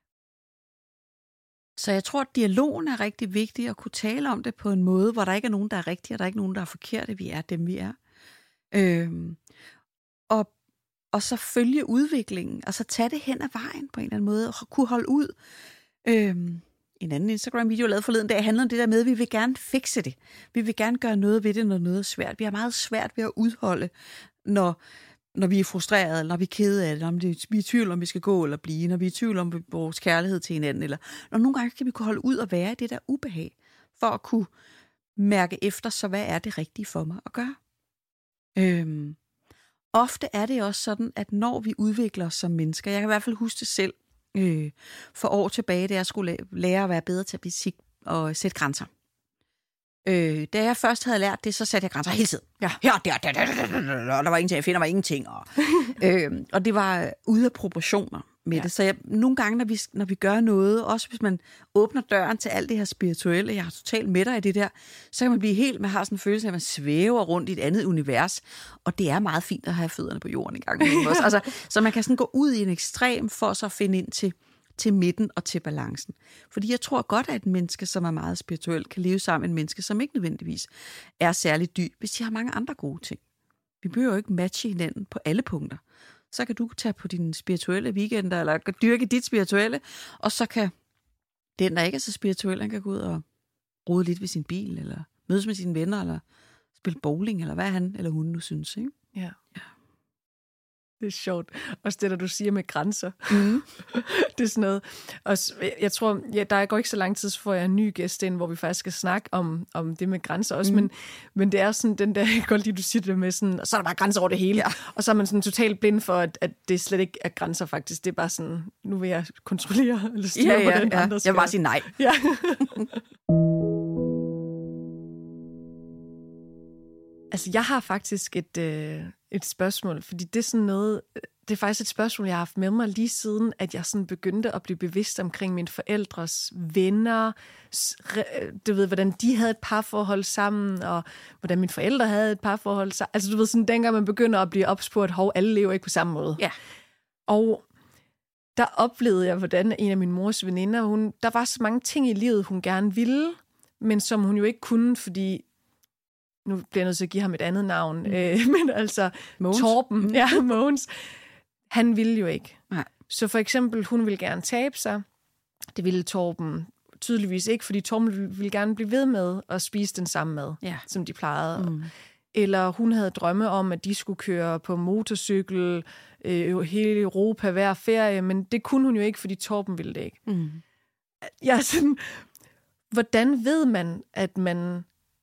Så jeg tror, at dialogen er rigtig vigtig at kunne tale om det på en måde, hvor der ikke er nogen, der er rigtige, og der er ikke nogen, der er forkerte. Vi er dem, vi er. Øhm. Og, og så følge udviklingen, og så tage det hen ad vejen på en eller anden måde, og kunne holde ud. Øhm. En anden Instagram-video, jeg lavede forleden dag, handler om det der med, at vi vil gerne fikse det. Vi vil gerne gøre noget ved det, når noget er svært. Vi har meget svært ved at udholde, når, når vi er frustrerede, eller når vi er kede af det, når vi er i tvivl om, vi skal gå eller blive, når vi er i tvivl om vores kærlighed til hinanden. Eller når nogle gange kan vi kunne holde ud og være i det der ubehag, for at kunne mærke efter, så hvad er det rigtige for mig at gøre. Øhm. Ofte er det også sådan, at når vi udvikler os som mennesker, jeg kan i hvert fald huske det selv, Øh, for år tilbage, da jeg skulle lære at være bedre til at blive og sætte grænser. Øh, da jeg først havde lært det, så satte jeg grænser hele tiden. Ja. Her, der, der, der, der, der, der, og der var ingenting, jeg finder mig ingenting. Og, øh, og det var ude af proportioner med ja. det. Så jeg, nogle gange, når vi, når vi gør noget, også hvis man åbner døren til alt det her spirituelle, jeg har totalt med dig i det der, så kan man blive helt, man har sådan en følelse af, at man svæver rundt i et andet univers. Og det er meget fint at have fødderne på jorden en gang. Også. Altså, så man kan sådan gå ud i en ekstrem, for så at finde ind til, til midten og til balancen. Fordi jeg tror godt, at et menneske, som er meget spirituelt, kan leve sammen med et menneske, som ikke nødvendigvis er særlig dyb, hvis de har mange andre gode ting. Vi behøver jo ikke matche hinanden på alle punkter. Så kan du tage på dine spirituelle weekender, eller dyrke dit spirituelle, og så kan den, der ikke er så spirituel, han kan gå ud og rode lidt ved sin bil, eller mødes med sine venner, eller spille bowling, eller hvad han eller hun nu synes, ikke? Ja. ja. Det er sjovt. Også det, der du siger med grænser. Mm. Det er sådan noget. Og jeg tror, ja, der går ikke så lang tid, så får jeg en ny gæst ind, hvor vi faktisk skal snakke om, om det med grænser også. Mm. Men, men det er sådan den der, jeg kan godt lide, du siger det med sådan, og så er der bare grænser over det hele. Ja. Og så er man sådan totalt blind for, at, at det slet ikke er grænser faktisk. Det er bare sådan, nu vil jeg kontrollere, eller styre, ja, ja, hvordan ja. andre skal. Jeg vil bare sige nej. Ja. Altså, jeg har faktisk et, øh, et spørgsmål, fordi det er sådan noget, det er faktisk et spørgsmål, jeg har haft med mig lige siden, at jeg sådan begyndte at blive bevidst omkring mine forældres venner, du ved, hvordan de havde et parforhold sammen, og hvordan mine forældre havde et parforhold sammen. Altså, du ved, sådan dengang man begynder at blive opspurgt, hov, alle lever ikke på samme måde. Ja. Og der oplevede jeg, hvordan en af min mors veninder, hun, der var så mange ting i livet, hun gerne ville, men som hun jo ikke kunne, fordi nu bliver jeg nødt til at give ham et andet navn, mm. øh, men altså Mogens. Torben, mm. ja, Mogens, han ville jo ikke. Nej. Så for eksempel, hun ville gerne tabe sig. Det ville Torben tydeligvis ikke, fordi Torben ville gerne blive ved med at spise den samme mad, ja. som de plejede. Mm. Eller hun havde drømme om, at de skulle køre på motorcykel øh, hele Europa hver ferie, men det kunne hun jo ikke, fordi Torben ville det ikke. Mm. Ja, sådan, hvordan ved man, at man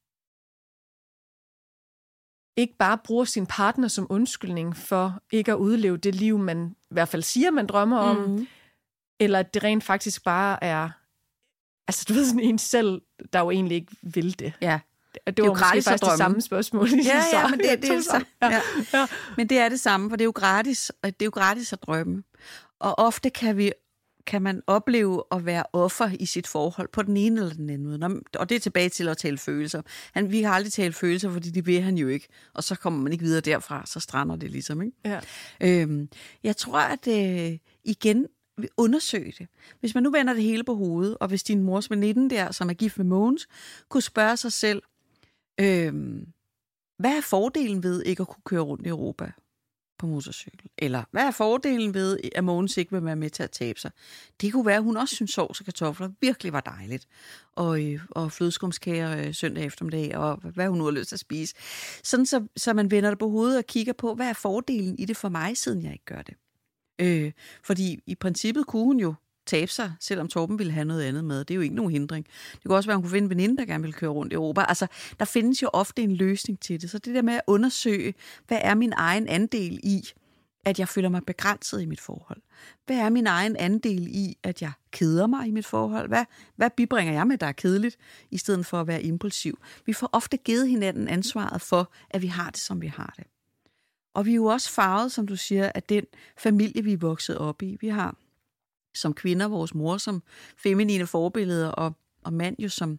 ikke bare bruger sin partner som undskyldning for ikke at udleve det liv, man i hvert fald siger, man drømmer om, mm. eller at det rent faktisk bare er, altså du ved, sådan en selv, der jo egentlig ikke vil det. Ja. Det, det, det var måske faktisk det samme spørgsmål. Ja, ja, men det, det, det er det samme. Ja. Ja. Men det er det samme, for det er jo gratis, og det er jo gratis at drømme. Og ofte kan vi kan man opleve at være offer i sit forhold på den ene eller den anden måde. Og det er tilbage til at tale følelser. Han, vi har aldrig talt følelser, fordi det vil han jo ikke. Og så kommer man ikke videre derfra, så strander det ligesom. Ikke? Ja. Øhm, jeg tror, at øh, igen vi undersøge det. Hvis man nu vender det hele på hovedet, og hvis din mors veninde der, som er gift med Mogens, kunne spørge sig selv, øhm, hvad er fordelen ved ikke at kunne køre rundt i Europa på motorcykel? Eller hvad er fordelen ved, at Mogens ikke vil være med til at tabe sig? Det kunne være, at hun også synes, sovs og kartofler virkelig var dejligt. Og, og flødeskumskager søndag eftermiddag, og hvad hun nu har lyst til at spise. Sådan så, så man vender det på hovedet og kigger på, hvad er fordelen i det for mig, siden jeg ikke gør det? Øh, fordi i princippet kunne hun jo tabe sig, selvom Torben ville have noget andet med. Det er jo ikke nogen hindring. Det kunne også være, at hun kunne finde en veninde, der gerne ville køre rundt i Europa. Altså, der findes jo ofte en løsning til det. Så det der med at undersøge, hvad er min egen andel i, at jeg føler mig begrænset i mit forhold? Hvad er min egen andel i, at jeg keder mig i mit forhold? Hvad, hvad bibringer jeg med, der er kedeligt, i stedet for at være impulsiv? Vi får ofte givet hinanden ansvaret for, at vi har det, som vi har det. Og vi er jo også farvet, som du siger, af den familie, vi er vokset op i. Vi har som kvinder vores mor som feminine forbilleder, og, og mand jo som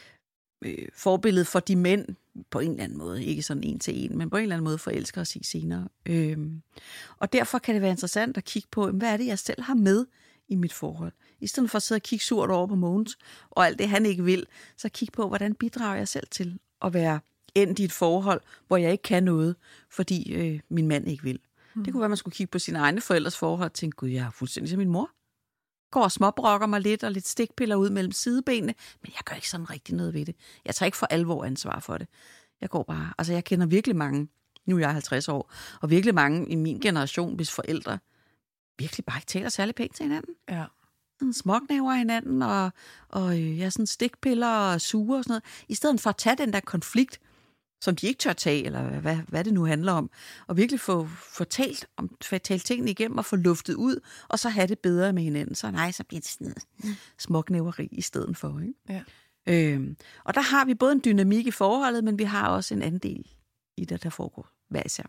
øh, forbillede for de mænd på en eller anden måde. Ikke sådan en til en, men på en eller anden måde forelsker os i senere. Øhm, og derfor kan det være interessant at kigge på, hvad er det, jeg selv har med i mit forhold? I stedet for at sidde og kigge surt over på Mogens, og alt det, han ikke vil, så kig på, hvordan bidrager jeg selv til at være endt i et forhold, hvor jeg ikke kan noget, fordi øh, min mand ikke vil. Mm. Det kunne være, at man skulle kigge på sine egne forældres forhold og tænke, gud, jeg er fuldstændig som min mor. Går og småbrokker mig lidt, og lidt stikpiller ud mellem sidebenene, men jeg gør ikke sådan rigtig noget ved det. Jeg tager ikke for alvor ansvar for det. Jeg går bare, altså jeg kender virkelig mange, nu er jeg halvtreds år, og virkelig mange i min generation, hvis forældre virkelig bare ikke taler særlig pænt til hinanden. Ja. Sådan småknæver hinanden, og, og ja, sådan stikpiller og sure og sådan noget. I stedet for at tage den der konflikt, som de ikke tør tage, eller hvad, hvad det nu handler om, og virkelig få, få talt, om, få talt tingene igennem og få luftet ud, og så have det bedre med hinanden. Så nej, så bliver det sådan noget småknæveri i stedet for. Ikke? Ja. Øhm, og der har vi både en dynamik i forholdet, men vi har også en anden del i det, der foregår hver især.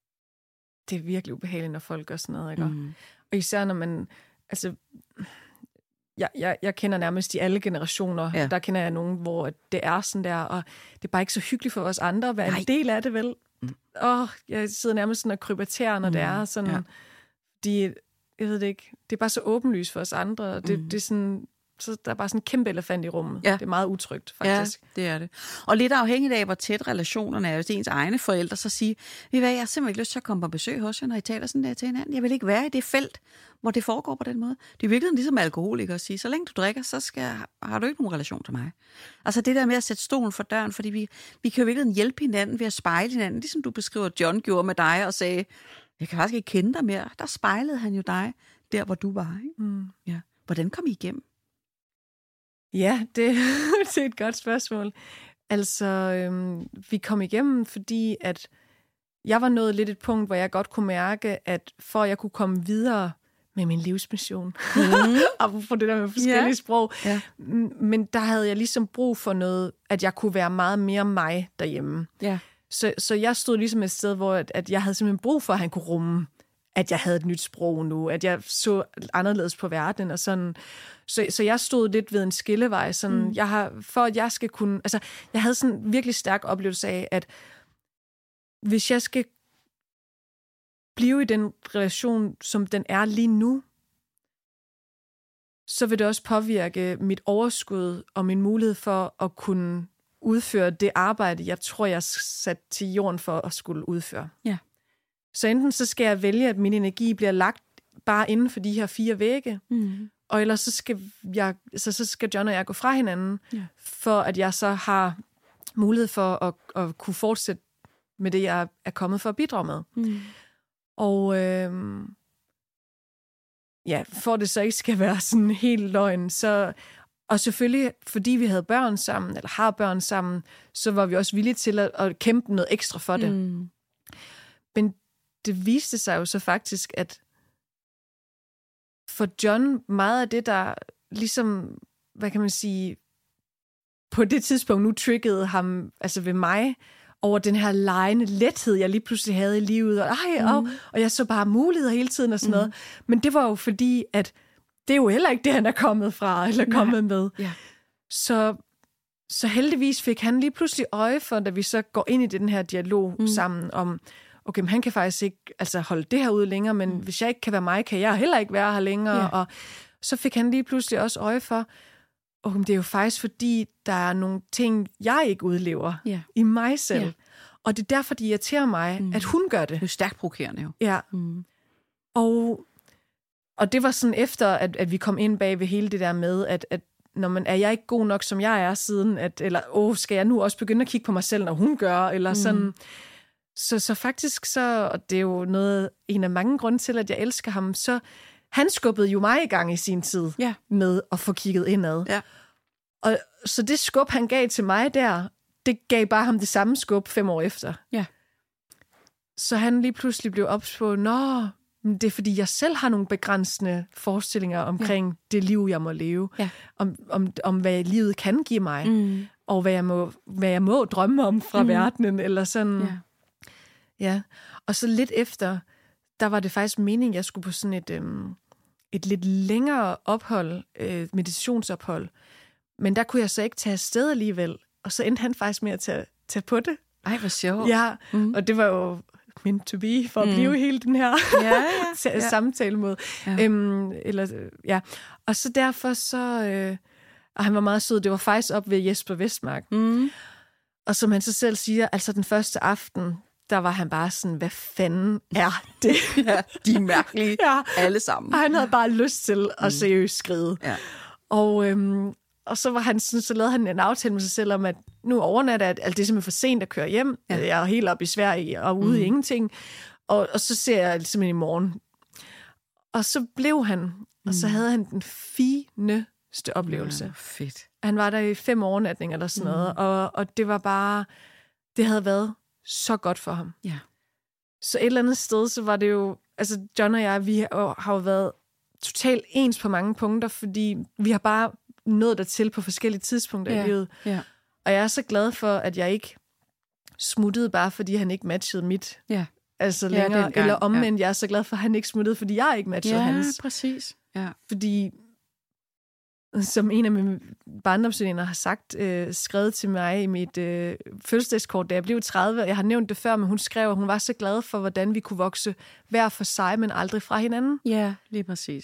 Det er virkelig ubehageligt, når folk gør sådan noget, ikke? Mm. Og især når man, altså, jeg, jeg, jeg kender nærmest i alle generationer, ja. Der kender jeg nogen, hvor det er sådan der, og det er bare ikke så hyggeligt for os andre at være Nej. En del af det, vel? Mm. Åh, jeg sidder nærmest sådan og kryber tæer, når mm. det er sådan, ja. de, jeg ved det ikke, det er bare så åbenlyst for os andre, og det, mm. det er sådan, så der er bare sådan en kæmpe elefant i rummet. Ja. Det er meget utrygt, faktisk. Ja, det er det. Og lidt afhængigt af, hvor tæt relationerne er, hvis det er ens egne forældre, så siger, ved I hvad, jeg har simpelthen ikke lyst til at komme på besøg hos jer, når I taler sådan der til hinanden. Jeg vil ikke være i det felt, hvor det foregår på den måde. Det er virkelig ligesom alkoholikere at sige, så længe du drikker, så skal, har du ikke nogen relation til mig. Altså det der med at sætte stolen for døren, fordi vi, vi kan jo virkelig hjælpe hinanden ved at spejle hinanden, ligesom du beskriver, John gjorde med dig og sagde, jeg kan faktisk ikke kende dig mere. Der spejlede han jo dig, der hvor du var. Ikke? Mm. Ja. Hvordan kom I igennem? Ja, det, det er et godt spørgsmål. Altså, øhm, vi kom igennem, fordi at jeg var nået lidt et punkt, hvor jeg godt kunne mærke, at for at jeg kunne komme videre med min livsmission, mm. apropos det der med forskellige yeah. sprog, yeah. men der havde jeg ligesom brug for noget, at jeg kunne være meget mere mig derhjemme. Yeah. Så, så jeg stod ligesom et sted, hvor at, at jeg havde simpelthen brug for, at han kunne rumme, at jeg havde et nyt sprog nu, at jeg så anderledes på verden og sådan. Så, så jeg stod lidt ved en skillevej, sådan, mm. jeg har, for at jeg skal kunne, altså, jeg havde sådan en virkelig stærk oplevelse af, at hvis jeg skal blive i den relation, som den er lige nu, så vil det også påvirke mit overskud og min mulighed for at kunne udføre det arbejde, jeg tror, jeg er sat til jorden for at skulle udføre. Ja. Så enten så skal jeg vælge, at min energi bliver lagt bare inden for de her fire vægge, mm. og ellers så skal, jeg, så, så skal John og jeg gå fra hinanden, ja. For at jeg så har mulighed for at, at kunne fortsætte med det, jeg er kommet for at bidrage med. Mm. Og øh, ja, for det så ikke skal være sådan helt løgn, så, og selvfølgelig, fordi vi havde børn sammen, eller har børn sammen, så var vi også villige til at, at kæmpe noget ekstra for det. Mm. Men det viste sig jo så faktisk, at for John, meget af det, der ligesom, hvad kan man sige, på det tidspunkt nu triggede ham, altså ved mig, over den her legende lethed, jeg lige pludselig havde i livet, og, ej, og, mm. og jeg så bare muligheder hele tiden og sådan mm. noget. Men det var jo fordi, at det er jo heller ikke det, han er kommet fra, eller kommet ja. med. Ja. Så, så heldigvis fik han lige pludselig øje for, da vi så går ind i den her dialog mm. sammen om, okay, men han kan faktisk ikke altså, holde det her ud længere, men mm. hvis jeg ikke kan være mig, kan jeg heller ikke være her længere. Ja. Og så fik han lige pludselig også øje for, okay, det er jo faktisk fordi, der er nogle ting, jeg ikke udlever ja. i mig selv. Ja. Og det er derfor, det irriterer mig, mm. at hun gør det. Det er jo stærkt provokerende jo. Ja. Mm. Og, og det var sådan efter, at, at vi kom ind bag ved hele det der med, at, at når man, er jeg ikke god nok, som jeg er siden, at, eller åh, skal jeg nu også begynde at kigge på mig selv, når hun gør, eller mm. sådan. Så, så faktisk så, og det er jo noget, en af mange grunde til, at jeg elsker ham, så han skubbede jo mig i gang i sin tid ja. med at få kigget indad. Ja. Og så det skub, han gav til mig der, det gav bare ham det samme skub fem år efter. Ja. Så han lige pludselig blev ops på, nå, det er fordi, jeg selv har nogle begrænsende forestillinger omkring ja. det liv, jeg må leve. Ja. Om, om, om, hvad livet kan give mig. Mm. Og hvad jeg, må, hvad jeg må drømme om fra mm. verdenen. Eller sådan. Ja. Ja. Og så lidt efter, der var det faktisk meningen, at jeg skulle på sådan et, øhm, et lidt længere ophold, øh, meditationsophold. Men der kunne jeg så ikke tage afsted alligevel. Og så endte han faktisk med at tage, tage på det. Ej, hvor sjovt. Ja, mm. og det var jo meant to be, for at mm. blive hele den her ja, ja, ja. samtale mod. Ja. Øhm, eller, ja. Og så derfor så, øh, og han var meget sød, det var faktisk op ved Jesper Vestmark. Mm. Og som han så selv siger, altså den første aften, der var han bare sådan, hvad fanden er det? Ja, de er mærkelige, ja. alle sammen. Og han havde bare lyst til at mm. seriøst skride. Ja. Og, øhm, og så var han sådan, så lavede han en aftale med sig selv om, at nu overnatter jeg, at det er simpelthen for sent at køre hjem. Ja. Jeg er helt oppe i Sverige og ude mm. i ingenting. Og, og så ser jeg simpelthen i morgen. Og så blev han, mm. og så havde han den fineste oplevelse. Ja, fedt. Han var der i fem overnatninger eller sådan mm. noget, og, og det var bare, det havde været så godt for ham. Ja. Så et eller andet sted, så var det jo, altså John og jeg, vi har jo været totalt ens på mange punkter, fordi vi har bare nået dertil på forskellige tidspunkter ja. i livet. Ja. Og jeg er så glad for, at jeg ikke smuttede bare, fordi han ikke matchede mit. Ja. Altså længere. Ja, eller omvendt, ja. jeg er så glad for, at han ikke smuttede, fordi jeg ikke matchede ja, hans. Ja, præcis. Ja. Fordi, som en af mine barndomsveninder har sagt, øh, skrevet til mig i mit øh, fødselsdagskort, da jeg blev tredive, jeg har nævnt det før, men hun skrev, at hun var så glad for, hvordan vi kunne vokse hver for sig, men aldrig fra hinanden. Ja, lige præcis. Og,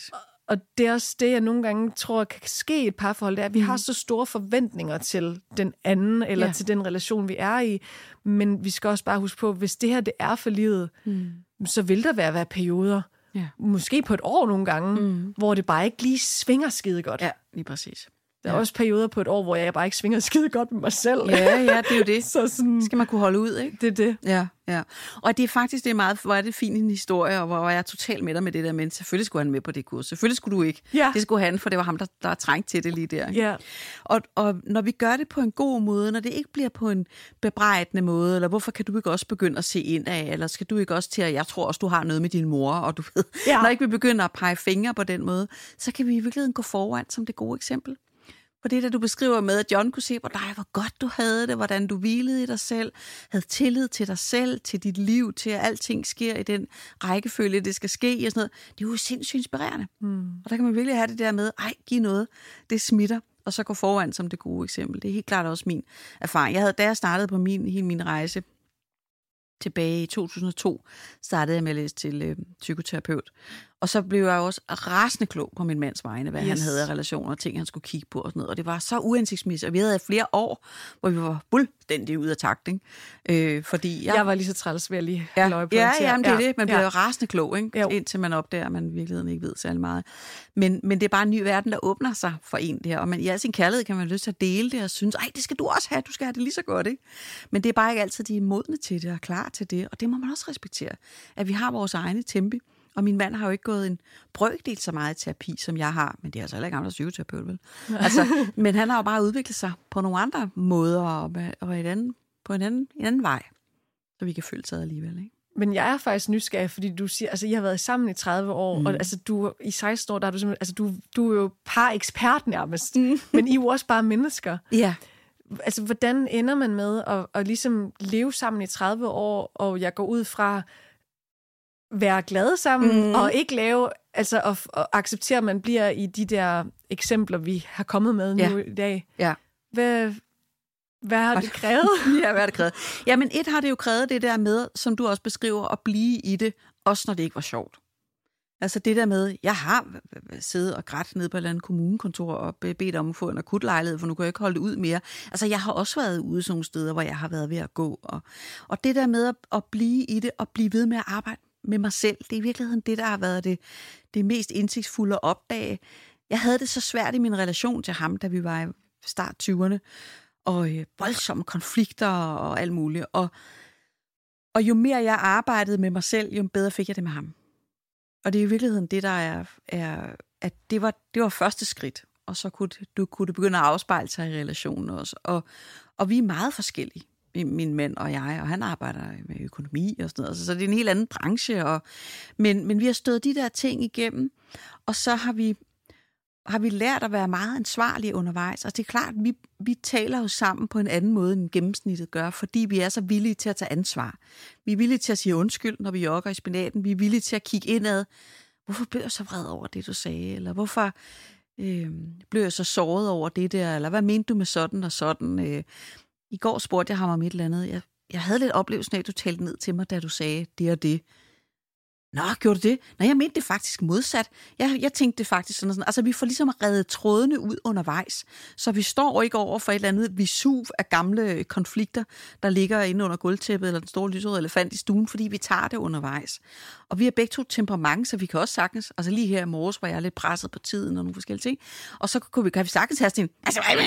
Og det er også det, jeg nogle gange tror kan ske i et parforhold, det er, at vi mm. har så store forventninger til den anden, eller ja. til den relation, vi er i. Men vi skal også bare huske på, hvis det her det er for livet, mm. så vil der være, være perioder, ja. måske på et år nogle gange, mm. hvor det bare ikke lige svinger skide godt. Ja, lige præcis. Der er ja. også perioder på et år, hvor jeg bare ikke svinger skide godt med mig selv. Ja, ja, det er jo det. Så sådan, skal man kunne holde ud, ikke? Det er det. Ja, ja. Og det er faktisk, det er meget, hvor er det fint en historie, og hvor jeg er totalt med dig med det der, men selvfølgelig skulle han med på det kurs. Selvfølgelig skulle du ikke. Ja. Det skulle han, for det var ham, der, der er trængt til det lige der. Ja. Og, og når vi gør det på en god måde, når det ikke bliver på en bebrejdende måde, eller hvorfor kan du ikke også begynde at se ind af, eller skal du ikke også til at, jeg tror også, du har noget med din mor, og du ved, ja. når ikke vi begynder at pege fingre på den måde, så kan vi i virkeligheden gå foran som det gode eksempel. For det der, du beskriver med, at John kunne se på dig, hvor godt du havde det, hvordan du hvilede i dig selv, havde tillid til dig selv, til dit liv, til at alting sker i den rækkefølge, det skal ske og sådan noget. Det er jo sindssygt inspirerende. Mm. Og der kan man virkelig have det der med, ej, giv noget, det smitter, og så gå foran som det gode eksempel. Det er helt klart også min erfaring. Jeg havde, da jeg startede på min, hele min rejse, tilbage i to tusind og to, startede jeg med at læse til øh, psykoterapeut. Og så blev jeg også rasende klog på min mands vegne, hvad yes. han havde af relationer og ting, han skulle kigge på og sådan noget. Og det var så uhensigtsmæssigt. Og vi havde flere år, hvor vi var fuldstændig ude af takt, ikke? Øh, fordi jeg... jeg var lige så træls ved at lige ja, løje på ja, ja, det er ja. det. Man bliver ja. jo rasende klog, ikke? Jo. Indtil man opdager, at man i virkeligheden ikke ved særlig meget. Men, men det er bare en ny verden, der åbner sig for en der. Og man, i al sin kærlighed kan man have lyst til at dele det og synes, ej, det skal du også have, du skal have det lige så godt, ikke? Men det er bare ikke altid, de er modne til det og klar til det. Og det må man også respektere, at vi har vores egne tempi. Og min mand har jo ikke gået en brøkdel så meget i terapi, som jeg har. Men det er altså heller ikke ham, der er psykoterapeut, vel? Altså, men han har jo bare udviklet sig på nogle andre måder og, og et andet, på en anden, en anden vej, så vi kan føle sig alligevel, ikke? Men jeg er faktisk nysgerrig, fordi du siger, altså I har været sammen i tredive år, mm. og altså du i seksten år, der er du simpelthen, altså du, du er jo par ekspert nærmest, mm. men I er jo også bare mennesker. Ja. Altså, hvordan ender man med at, at ligesom leve sammen i tredive år, og jeg går ud fra være glade sammen, mm. og ikke lave, altså at, at acceptere, at man bliver i de der eksempler, vi har kommet med ja. nu i dag. Ja. Hvad, hvad har det krævet? ja, hvad har det krævet? Jamen, et har det jo krævet det der med, som du også beskriver, at blive i det, også når det ikke var sjovt. Altså det der med, jeg har siddet og grædt nede på et eller andet kommunekontor og bedt om at få en akutlejlighed, for nu kan jeg ikke holde det ud mere. Altså jeg har også været ude sådan nogle steder, hvor jeg har været ved at gå. Og, og det der med at, at blive i det og blive ved med at arbejde med mig selv, det er i virkeligheden det, der har været det, det mest indsigtsfulde at opdage. Jeg havde det så svært i min relation til ham, da vi var i start tyverne, og øh, voldsomme konflikter og alt muligt. Og, og jo mere jeg arbejdede med mig selv, jo bedre fik jeg det med ham. Og det er i virkeligheden det, der er, er at det var, det var første skridt, og så kunne det, kunne det begynde at afspejle sig i relationen også. Og, og vi er meget forskellige, min mand og jeg, og han arbejder med økonomi og sådan noget, så det er en helt anden branche. Og, men, men vi har stået de der ting igennem, og så har vi, har vi lært at være meget ansvarlige undervejs. Og det er klart, at vi, vi taler jo sammen på en anden måde, end gennemsnittet gør, fordi vi er så villige til at tage ansvar. Vi er villige til at sige undskyld, når vi jogger i spinaten. Vi er villige til at kigge indad. Hvorfor blev jeg så vred over det, du sagde? Eller hvorfor øh, blev jeg så såret over det der? Eller hvad mente du med sådan og sådan? Øh, I går spurgte jeg ham om et eller andet. Jeg, jeg havde lidt oplevelsen af, at du talte ned til mig, da du sagde det og det. Nå, gjorde du det? Nej, jeg mente det faktisk modsat. Jeg, jeg tænkte det faktisk sådan, sådan. Altså, vi får ligesom reddet trådene ud undervejs, så vi står ikke over for et eller andet visuv af gamle konflikter, der ligger inde under gulvtæppet eller den store lysrøde elefant i stuen, fordi vi tager det undervejs. Og vi har begge to temperament, så vi kan også sagtens, altså lige her i morges, hvor jeg er lidt presset på tiden og nogle forskellige ting, og så kan vi, kan vi sagtens have sådan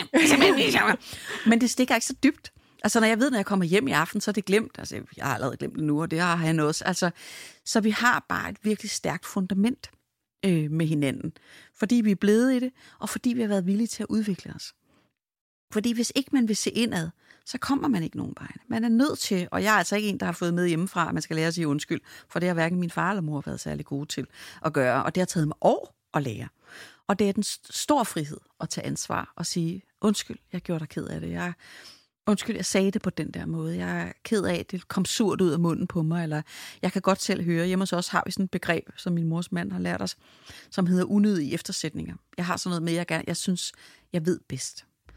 en, men det stikker ikke så dybt. Altså, når jeg ved, når jeg kommer hjem i aften, så er det glemt. Altså, jeg har allerede glemt det nu, og det har han også. Altså, så vi har bare et virkelig stærkt fundament øh, med hinanden. Fordi vi er blevet i det, og fordi vi har været villige til at udvikle os. Fordi hvis ikke man vil se indad, så kommer man ikke nogen vegne. Man er nødt til, og jeg er altså ikke en, der har fået med hjemmefra, at man skal lære at sige undskyld, for det har hverken min far eller mor været særlig gode til at gøre, og det har taget mig år at lære. Og det er den stor frihed at tage ansvar og sige, undskyld, jeg gjorde dig ked af det. Jeg Undskyld, jeg sagde det på den der måde. Jeg er ked af, at det kom surt ud af munden på mig, eller jeg kan godt selv høre. Hjemme hos os har vi sådan et begreb, som min mors mand har lært os, som hedder unødige eftersætninger. Jeg har sådan noget med, jeg gerne, jeg synes, jeg ved bedst.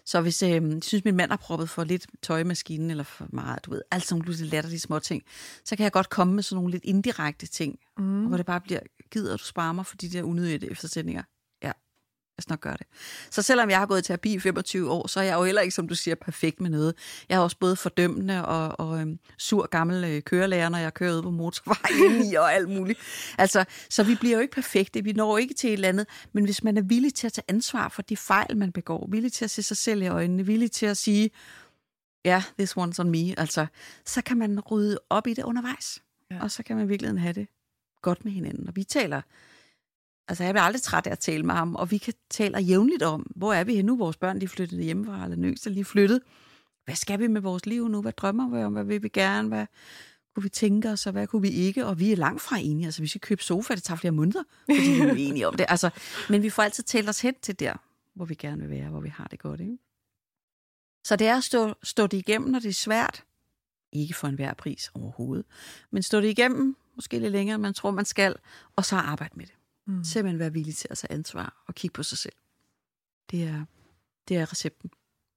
Så hvis øh, jeg synes, min mand har proppet for lidt tøj i maskinen, eller for meget, du ved, alt sådan nogle latterlige små ting, så kan jeg godt komme med sådan nogle lidt indirekte ting, mm. hvor det bare bliver, gider du spare mig for de der unødige eftersætninger? Ja, jeg skal nok gøre det. Så selvom jeg har gået i terapi i femogtyve år, så er jeg jo heller ikke, som du siger, perfekt med noget. Jeg er også både fordømmende og, og øhm, sur gammel øh, kørelærer, når jeg kører ud på motorvejen i og alt muligt. Altså, så vi bliver jo ikke perfekte, vi når ikke til et eller andet, men hvis man er villig til at tage ansvar for de fejl, man begår, villig til at se sig selv i øjnene, villig til at sige, ja, yeah, this one's on me, altså, så kan man rydde op i det undervejs, ja. Og så kan man virkelig have det godt med hinanden. Og vi taler, altså jeg bliver aldrig træt af at tale med ham, og vi kan tale jævnligt om, hvor er vi henne nu? Vores børn, de flyttede hjemmefra, eller Nøgster lige flyttet. Hvad skal vi med vores liv nu? Hvad drømmer vi om? Hvad vil vi gerne? Hvad kunne vi tænke os, og hvad kunne vi ikke? Og vi er langt fra enige. Altså, vi skal købe sofa, det tager flere måneder, fordi vi er enige om det. Altså, men vi får altid talt os hen til der, hvor vi gerne vil være, hvor vi har det godt, ikke? Så det er at stå, stå det igennem, når det er svært. Ikke for enhver pris overhovedet. Men stå det igennem, måske lidt længere, man tror, man skal, og så arbejde med det. Mm. Simpelthen være villig til at tage ansvar og kigge på sig selv. Det er, det er recepten.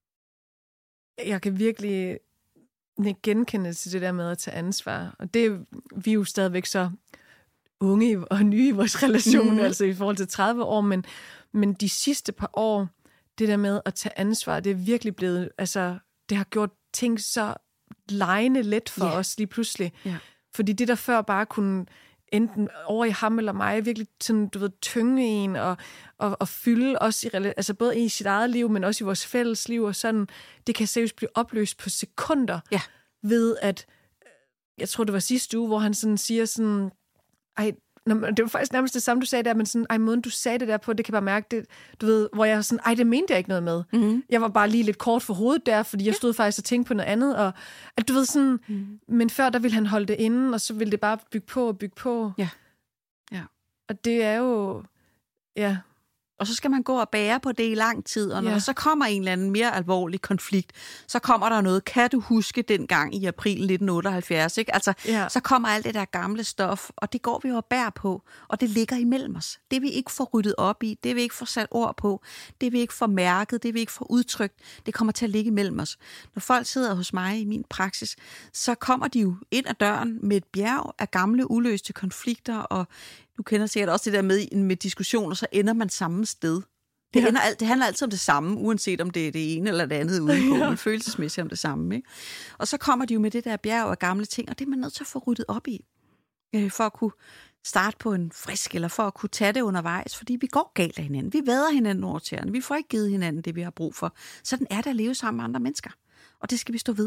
Jeg kan virkelig genkende til det der med at tage ansvar. Og det er vi er jo stadigvæk så unge og nye i vores relation, mm. altså i forhold til tredive år, men, men de sidste par år, det der med at tage ansvar, det er virkelig blevet, altså det har gjort ting så legende let for yeah. os lige pludselig. Yeah. Fordi det der før bare kunne enten over i ham eller mig, virkelig sådan, du ved, tynge en og, og, og fylde os, i, altså både i sit eget liv, men også i vores fælles liv, og sådan, det kan seriøst blive opløst på sekunder, ja. Ved at, jeg tror det var sidste uge, hvor han sådan siger sådan, ej, det var faktisk nærmest det samme, du sagde der, men sådan, ej, måden du sagde det der på, det kan bare mærke det, du ved, hvor jeg sådan, ej, det mente jeg ikke noget med. Mm-hmm. Jeg var bare lige lidt kort for hovedet der, fordi jeg stod faktisk og tænkte på noget andet, og at du ved sådan, mm-hmm. men før der ville han holde det inde, og så ville det bare bygge på og bygge på. Ja. Ja. Og det er jo, ja. Og så skal man gå og bære på det i lang tid, og når ja. Der så kommer en eller anden mere alvorlig konflikt, så kommer der noget, kan du huske dengang i april nitten otteoghalvfjerds, ikke? Altså, ja. Så kommer alt det der gamle stof, og det går vi jo og bærer på, og det ligger imellem os. Det vi ikke får ryddet op i, det vi ikke får sat ord på, det vi ikke får mærket, det vi ikke får udtrykt, det kommer til at ligge imellem os. Når folk sidder hos mig i min praksis, så kommer de jo ind ad døren med et bjerg af gamle, uløste konflikter, og du kender sikkert også det der med, med diskussioner, så ender man samme sted. Det, ja. ender alt, det handler altid om det samme, uanset om det er det ene eller det andet ude på, ja. Men følelsesmæssigt om det samme. Ikke? Og så kommer de jo med det der bjerg af gamle ting, og det er man nødt til at få ryddet op i, øh, for at kunne starte på en frisk, eller for at kunne tage det undervejs, fordi vi går galt af hinanden. Vi vader hinanden over tæerne. Vi får ikke givet hinanden det, vi har brug for. Sådan er det at leve sammen med andre mennesker, og det skal vi stå ved.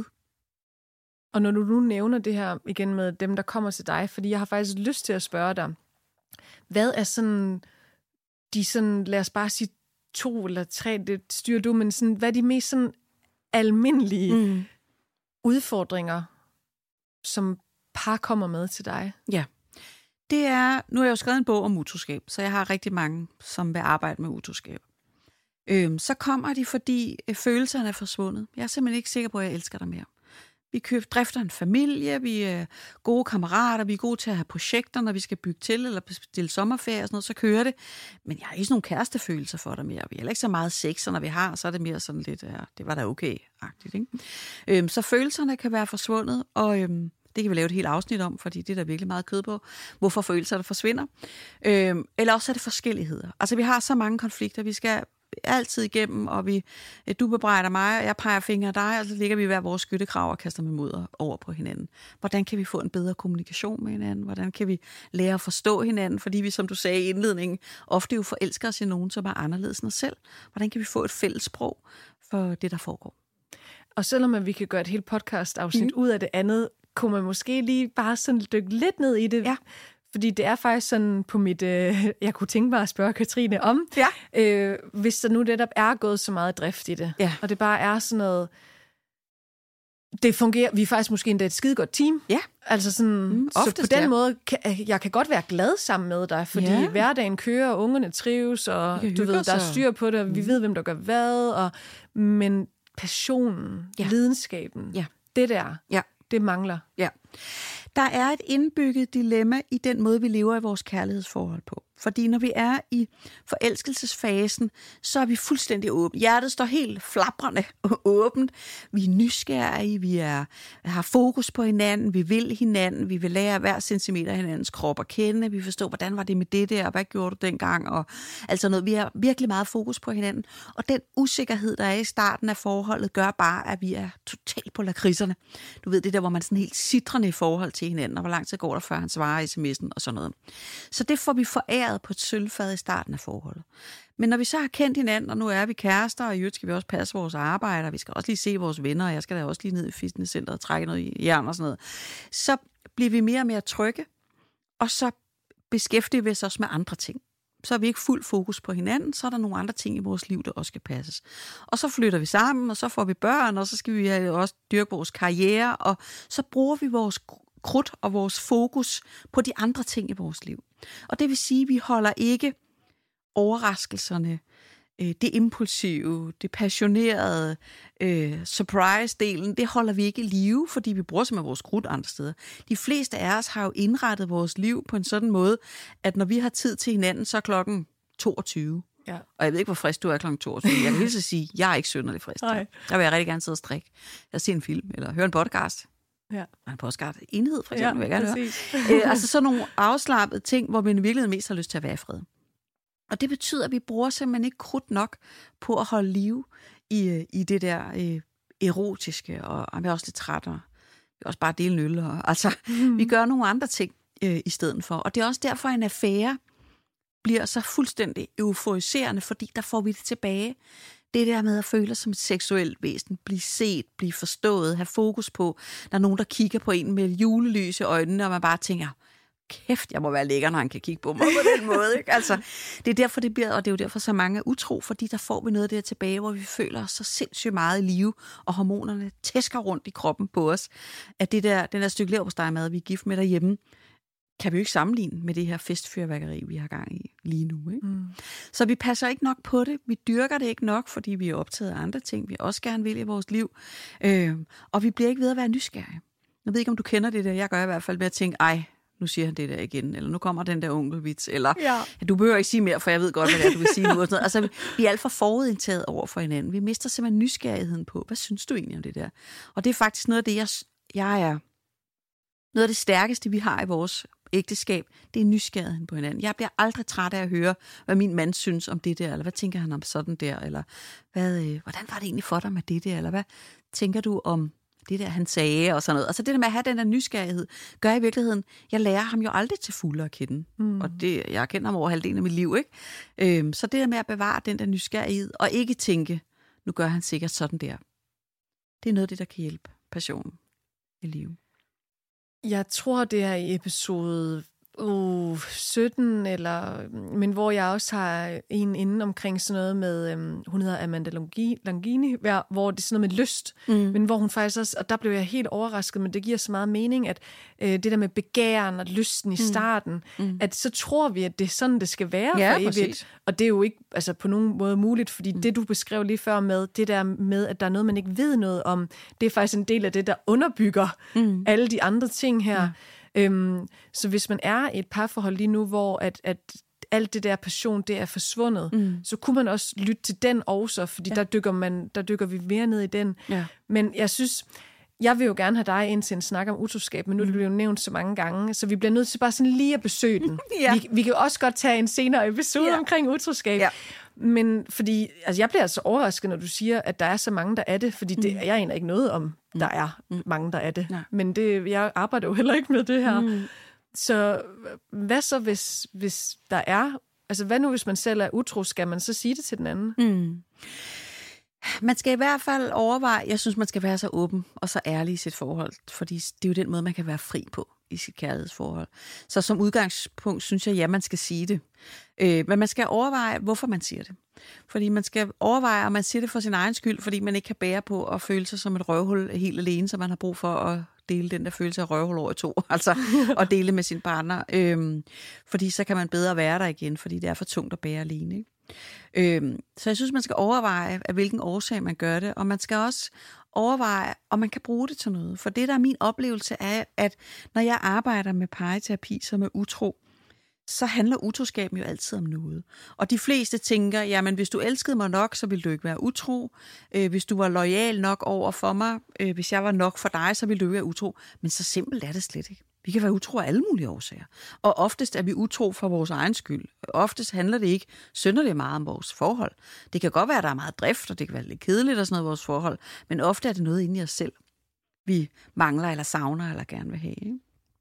Og når du nu nævner det her igen med dem, der kommer til dig, fordi jeg har faktisk lyst til at spørge dig, hvad er sådan, de sådan, lad os bare sige to eller tre, det styrer du, men sådan, hvad er de mest sådan almindelige mm. udfordringer, som par kommer med til dig? Ja, det er, nu har jeg jo skrevet en bog om utroskab, så jeg har rigtig mange, som vil arbejde med utroskab. Øhm, så kommer de, fordi følelserne er forsvundet. Jeg er simpelthen ikke sikker på, at jeg elsker dig mere. Vi køber, drifter en familie, vi er gode kammerater, vi er gode til at have projekter, når vi skal bygge til eller bestille sommerferie og sådan noget, så kører det. Men jeg har ikke sådan nogle kærestefølelser for dig mere. Vi har ikke så meget sex, og når vi har, så er det mere sådan lidt, ja, det var da okay-agtigt. Ikke? Øhm, så følelserne kan være forsvundet, og øhm, det kan vi lave et helt afsnit om, fordi det er der virkelig meget kød på, hvorfor følelserne forsvinder. Øhm, eller også er det forskelligheder. Altså vi har så mange konflikter, vi skal altid igennem, og vi, du bebrejder mig, og jeg peger fingre af dig, og så ligger vi hver vores skyttekrav og kaster med mudder over på hinanden. Hvordan kan vi få en bedre kommunikation med hinanden? Hvordan kan vi lære at forstå hinanden? Fordi vi, som du sagde i indledningen, ofte jo forelsker os i nogen, som er anderledes end os selv. Hvordan kan vi få et fælles sprog for det, der foregår? Og selvom vi kan gøre et helt podcast-afsnit mm. ud af det andet, kunne man måske lige bare sådan dykke lidt ned i det. Ja. Fordi det er faktisk sådan på mit, øh, jeg kunne tænke mig at spørge Katrine om, ja. øh, hvis der nu netop er gået så meget drift i det, ja. Og det bare er sådan noget, det fungerer, vi er faktisk måske endda et skide godt team. Ja. Altså sådan, mm, så oftest, på den ja. måde, kan, jeg kan godt være glad sammen med dig, fordi ja. Hverdagen kører, og ungerne trives, og du ved, der er styr på det, og vi mm. ved, hvem der gør hvad, og, men passionen, ja. Lidenskaben, ja. Det der, ja. Det mangler. Ja. Der er et indbygget dilemma i den måde, vi lever i vores kærlighedsforhold på. Fordi når vi er i forelskelsesfasen, så er vi fuldstændig åbne. Hjertet står helt flabrende åbent. Vi er nysgerrige, vi er, har fokus på hinanden, vi vil hinanden, vi vil lære hver centimeter af hinandens krop at kende, vi forstår, hvordan var det med det der, og hvad gjorde du dengang, og altså noget. Vi har virkelig meget fokus på hinanden, og den usikkerhed, der er i starten af forholdet, gør bare, at vi er totalt på lakridserne. Du ved, det der, hvor man er sådan helt sitrende i forhold til hinanden, og hvor lang tid går der, før han svarer i sms'en og sådan noget. Så det får vi foræret på et sølvfad i starten af forholdet. Men når vi så har kendt hinanden, og nu er vi kærester, og i øvrigt skal vi også passe vores arbejde, og vi skal også lige se vores venner, og jeg skal da også lige ned i fitnesscenteret og trække noget i jern og sådan noget, så bliver vi mere og mere trygge, og så beskæftiger vi os med andre ting. Så er vi ikke fuld fokus på hinanden, så er der nogle andre ting i vores liv, der også skal passes. Og så flytter vi sammen, og så får vi børn, og så skal vi også dyrke vores karriere, og så bruger vi vores krudt og vores fokus på de andre ting i vores liv. Og det vil sige, at vi holder ikke overraskelserne, det impulsive, det passionerede, øh, surprise-delen, det holder vi ikke i live, fordi vi bruger simpelthen vores krudt andre steder. De fleste af os har jo indrettet vores liv på en sådan måde, at når vi har tid til hinanden, så er klokken toogtyve. Ja. Og jeg ved ikke, hvor frisk du er klokken toogtyve. Jeg kan lige så sige, at jeg er ikke synderlig frisk. Der. der vil jeg rigtig gerne sidde og strikke. Jeg ser en film, eller høre en podcast. Ja. En podcast. Enhed, for eksempel, ja, vil jeg gerne høre. Æ, altså sådan nogle afslappede ting, hvor vi i virkeligheden mest har lyst til at være i fred. Og det betyder, at vi bruger simpelthen ikke krudt nok på at holde liv i, i det der øh, erotiske, og jeg er også lidt træt, og vi kan også bare dele en øl. Og, altså, mm. vi gør nogle andre ting øh, i stedet for. Og det er også derfor, at en affære bliver så fuldstændig euforiserende, fordi der får vi det tilbage. Det der med at føle sig som et seksuelt væsen, blive set, blive forstået, have fokus på, der er nogen, der kigger på en med julelys i øjnene, og man bare tænker, kæft, jeg må være lækker, når han kan kigge på mig på den måde. Ikke? Altså, det er derfor, det bliver, og det er jo derfor, så mange er utro, fordi der får vi noget af det her tilbage, hvor vi føler os så sindssygt meget i live, og hormonerne tæsker rundt i kroppen på os, at det der, den der stykke leverpostejmad, vi er gift med derhjemme, kan vi jo ikke sammenligne med det her festfyrværkeri, vi har gang i lige nu. Ikke? Mm. Så vi passer ikke nok på det. Vi dyrker det ikke nok, fordi vi er optaget af andre ting, vi også gerne vil i vores liv. Øh, og vi bliver ikke ved at være nysgerrige. Jeg ved ikke, om du kender det der. Jeg gør i hvert fald med at tænke, ej, nu siger han det der igen, eller nu kommer den der onkelvits, eller ja. Du behøver ikke sige mere, for jeg ved godt, hvad det er, du vil sige nu. Og sådan noget. Altså, vi er alt for forudindtaget over for hinanden. Vi mister simpelthen nysgerrigheden på, hvad synes du egentlig om det der? Og det er faktisk noget af det, jeg, jeg er noget af det stærkeste, vi har i vores ægteskab, det er nysgerrigheden på hinanden. Jeg bliver aldrig træt af at høre, hvad min mand synes om det der, eller hvad tænker han om sådan der, eller hvad, øh, hvordan var det egentlig for dig med det der, eller hvad tænker du om det der, han sagde, og sådan noget. Altså det der med at have den der nysgerrighed, gør i virkeligheden, jeg lærer ham jo aldrig til fulde at kende. Mm. Og det, jeg kender ham over halvdelen af mit liv, ikke? Øhm, så det der med at bevare den der nysgerrighed, og ikke tænke, nu gør han sikkert sådan der. Det er noget af det, der kan hjælpe passionen i livet. Jeg tror, det er i episode uh, sytten, eller, men hvor jeg også har en inde omkring sådan noget med, um, hun hedder Amanda Langini, hvor det er sådan noget med lyst, mm. men hvor hun faktisk også, og der blev jeg helt overrasket, men det giver så meget mening, at uh, det der med begæren og lysten i starten, mm. at så tror vi, at det er sådan, det skal være ja, for evigt. Præcis. Og det er jo ikke altså, på nogen måde muligt, fordi mm. det, du beskrev lige før med, det der med, at der er noget, man ikke ved noget om, det er faktisk en del af det, der underbygger mm. alle de andre ting her. Mm. Øhm, så hvis man er i et parforhold lige nu, hvor at, at alt det der passion, det er forsvundet, mm. så kunne man også lytte til den også, fordi ja. der, dykker man, der dykker vi mere ned i den. Ja. Men jeg synes, jeg vil jo gerne have dig ind til en snak om utroskab, men nu er det jo nævnt så mange gange, så vi bliver nødt til bare sådan lige at besøge den. ja. vi, vi kan jo også godt tage en senere episode ja. omkring utroskab. Ja. Men fordi, altså jeg bliver altså overrasket, når du siger, at der er så mange, der er det, fordi det, mm. jeg aner ikke noget om, der er mm. mange, der er det. Ja. Men det, jeg arbejder jo heller ikke med det her. Mm. Så hvad så, hvis, hvis der er, altså hvad nu, hvis man selv er utro, skal man så sige det til den anden? Mm. Man skal i hvert fald overveje, jeg synes, man skal være så åben og så ærlig i sit forhold, fordi det er jo den måde, man kan være fri på i sit kærlighedsforhold. Så som udgangspunkt synes jeg, ja, man skal sige det. Øh, men man skal overveje, hvorfor man siger det. Fordi man skal overveje, om man siger det for sin egen skyld, fordi man ikke kan bære på at føle sig som et røvhul helt alene, så man har brug for at dele den der følelse af røvhul over i to, altså at dele med sin partner. Øh, fordi så kan man bedre være der igen, fordi det er for tungt at bære alene, ikke? Øhm, så jeg synes, man skal overveje, af hvilken årsag man gør det, og man skal også overveje, om man kan bruge det til noget. For det, der er min oplevelse, er, at når jeg arbejder med parreterapi, som er utro, så handler utroskaben jo altid om noget. Og de fleste tænker, jamen hvis du elskede mig nok, så ville du ikke være utro. Øh, hvis du var loyal nok over for mig, øh, hvis jeg var nok for dig, så ville du ikke være utro. Men så simpelt er det slet ikke. Vi kan være utro af alle mulige årsager. Og oftest er vi utro for vores egen skyld. Oftest handler det ikke synderligt meget om vores forhold. Det kan godt være, at der er meget drift, og det kan være lidt kedeligt og sådan noget i vores forhold. Men ofte er det noget inde i os selv, vi mangler eller savner eller gerne vil have. Ikke?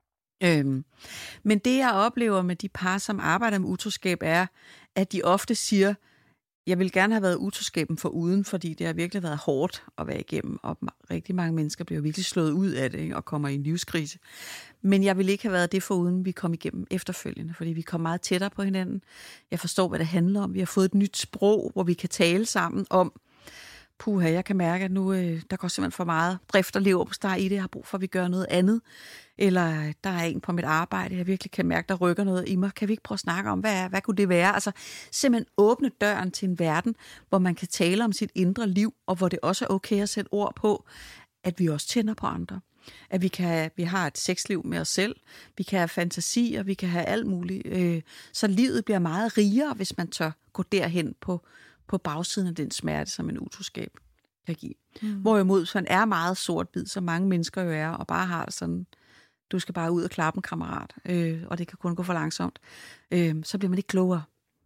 Øhm. Men det, jeg oplever med de par, som arbejder med utroskab, er, at de ofte siger, jeg vil gerne have været utroskaben foruden, fordi det har virkelig været hårdt at være igennem, og rigtig mange mennesker bliver virkelig slået ud af det, ikke, og kommer i en livskrise. Men jeg vil ikke have været det foruden, vi kom igennem efterfølgende, fordi vi kom meget tættere på hinanden. Jeg forstår, hvad det handler om. Vi har fået et nyt sprog, hvor vi kan tale sammen om, puha, jeg kan mærke, at nu øh, der går simpelthen for meget drift og lever på steg i det. Jeg har brug for, at vi gør noget andet. Eller der er en på mit arbejde, jeg virkelig kan mærke, der rykker noget i mig. Kan vi ikke prøve at snakke om, hvad, hvad kunne det være? Altså simpelthen åbne døren til en verden, hvor man kan tale om sit indre liv, og hvor det også er okay at sætte ord på, at vi også tænder på andre. At vi, kan, vi har et sexliv med os selv, vi kan have fantasier, vi kan have alt muligt. Øh, så livet bliver meget rigere, hvis man tør gå derhen på på bagsiden af den smerte, som en utroskab kan give. Mm. Hvorimod sådan er meget sort-hvid, som mange mennesker jo er, og bare har det sådan, du skal bare ud og klappe en kammerat, øh, og det kan kun gå for langsomt. Øh, så bliver man ikke klogere.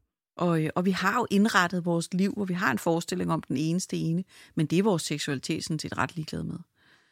Og, og vi har jo indrettet vores liv, hvor vi har en forestilling om den eneste ene, men det er vores seksualitet sådan set ret ligeglad med.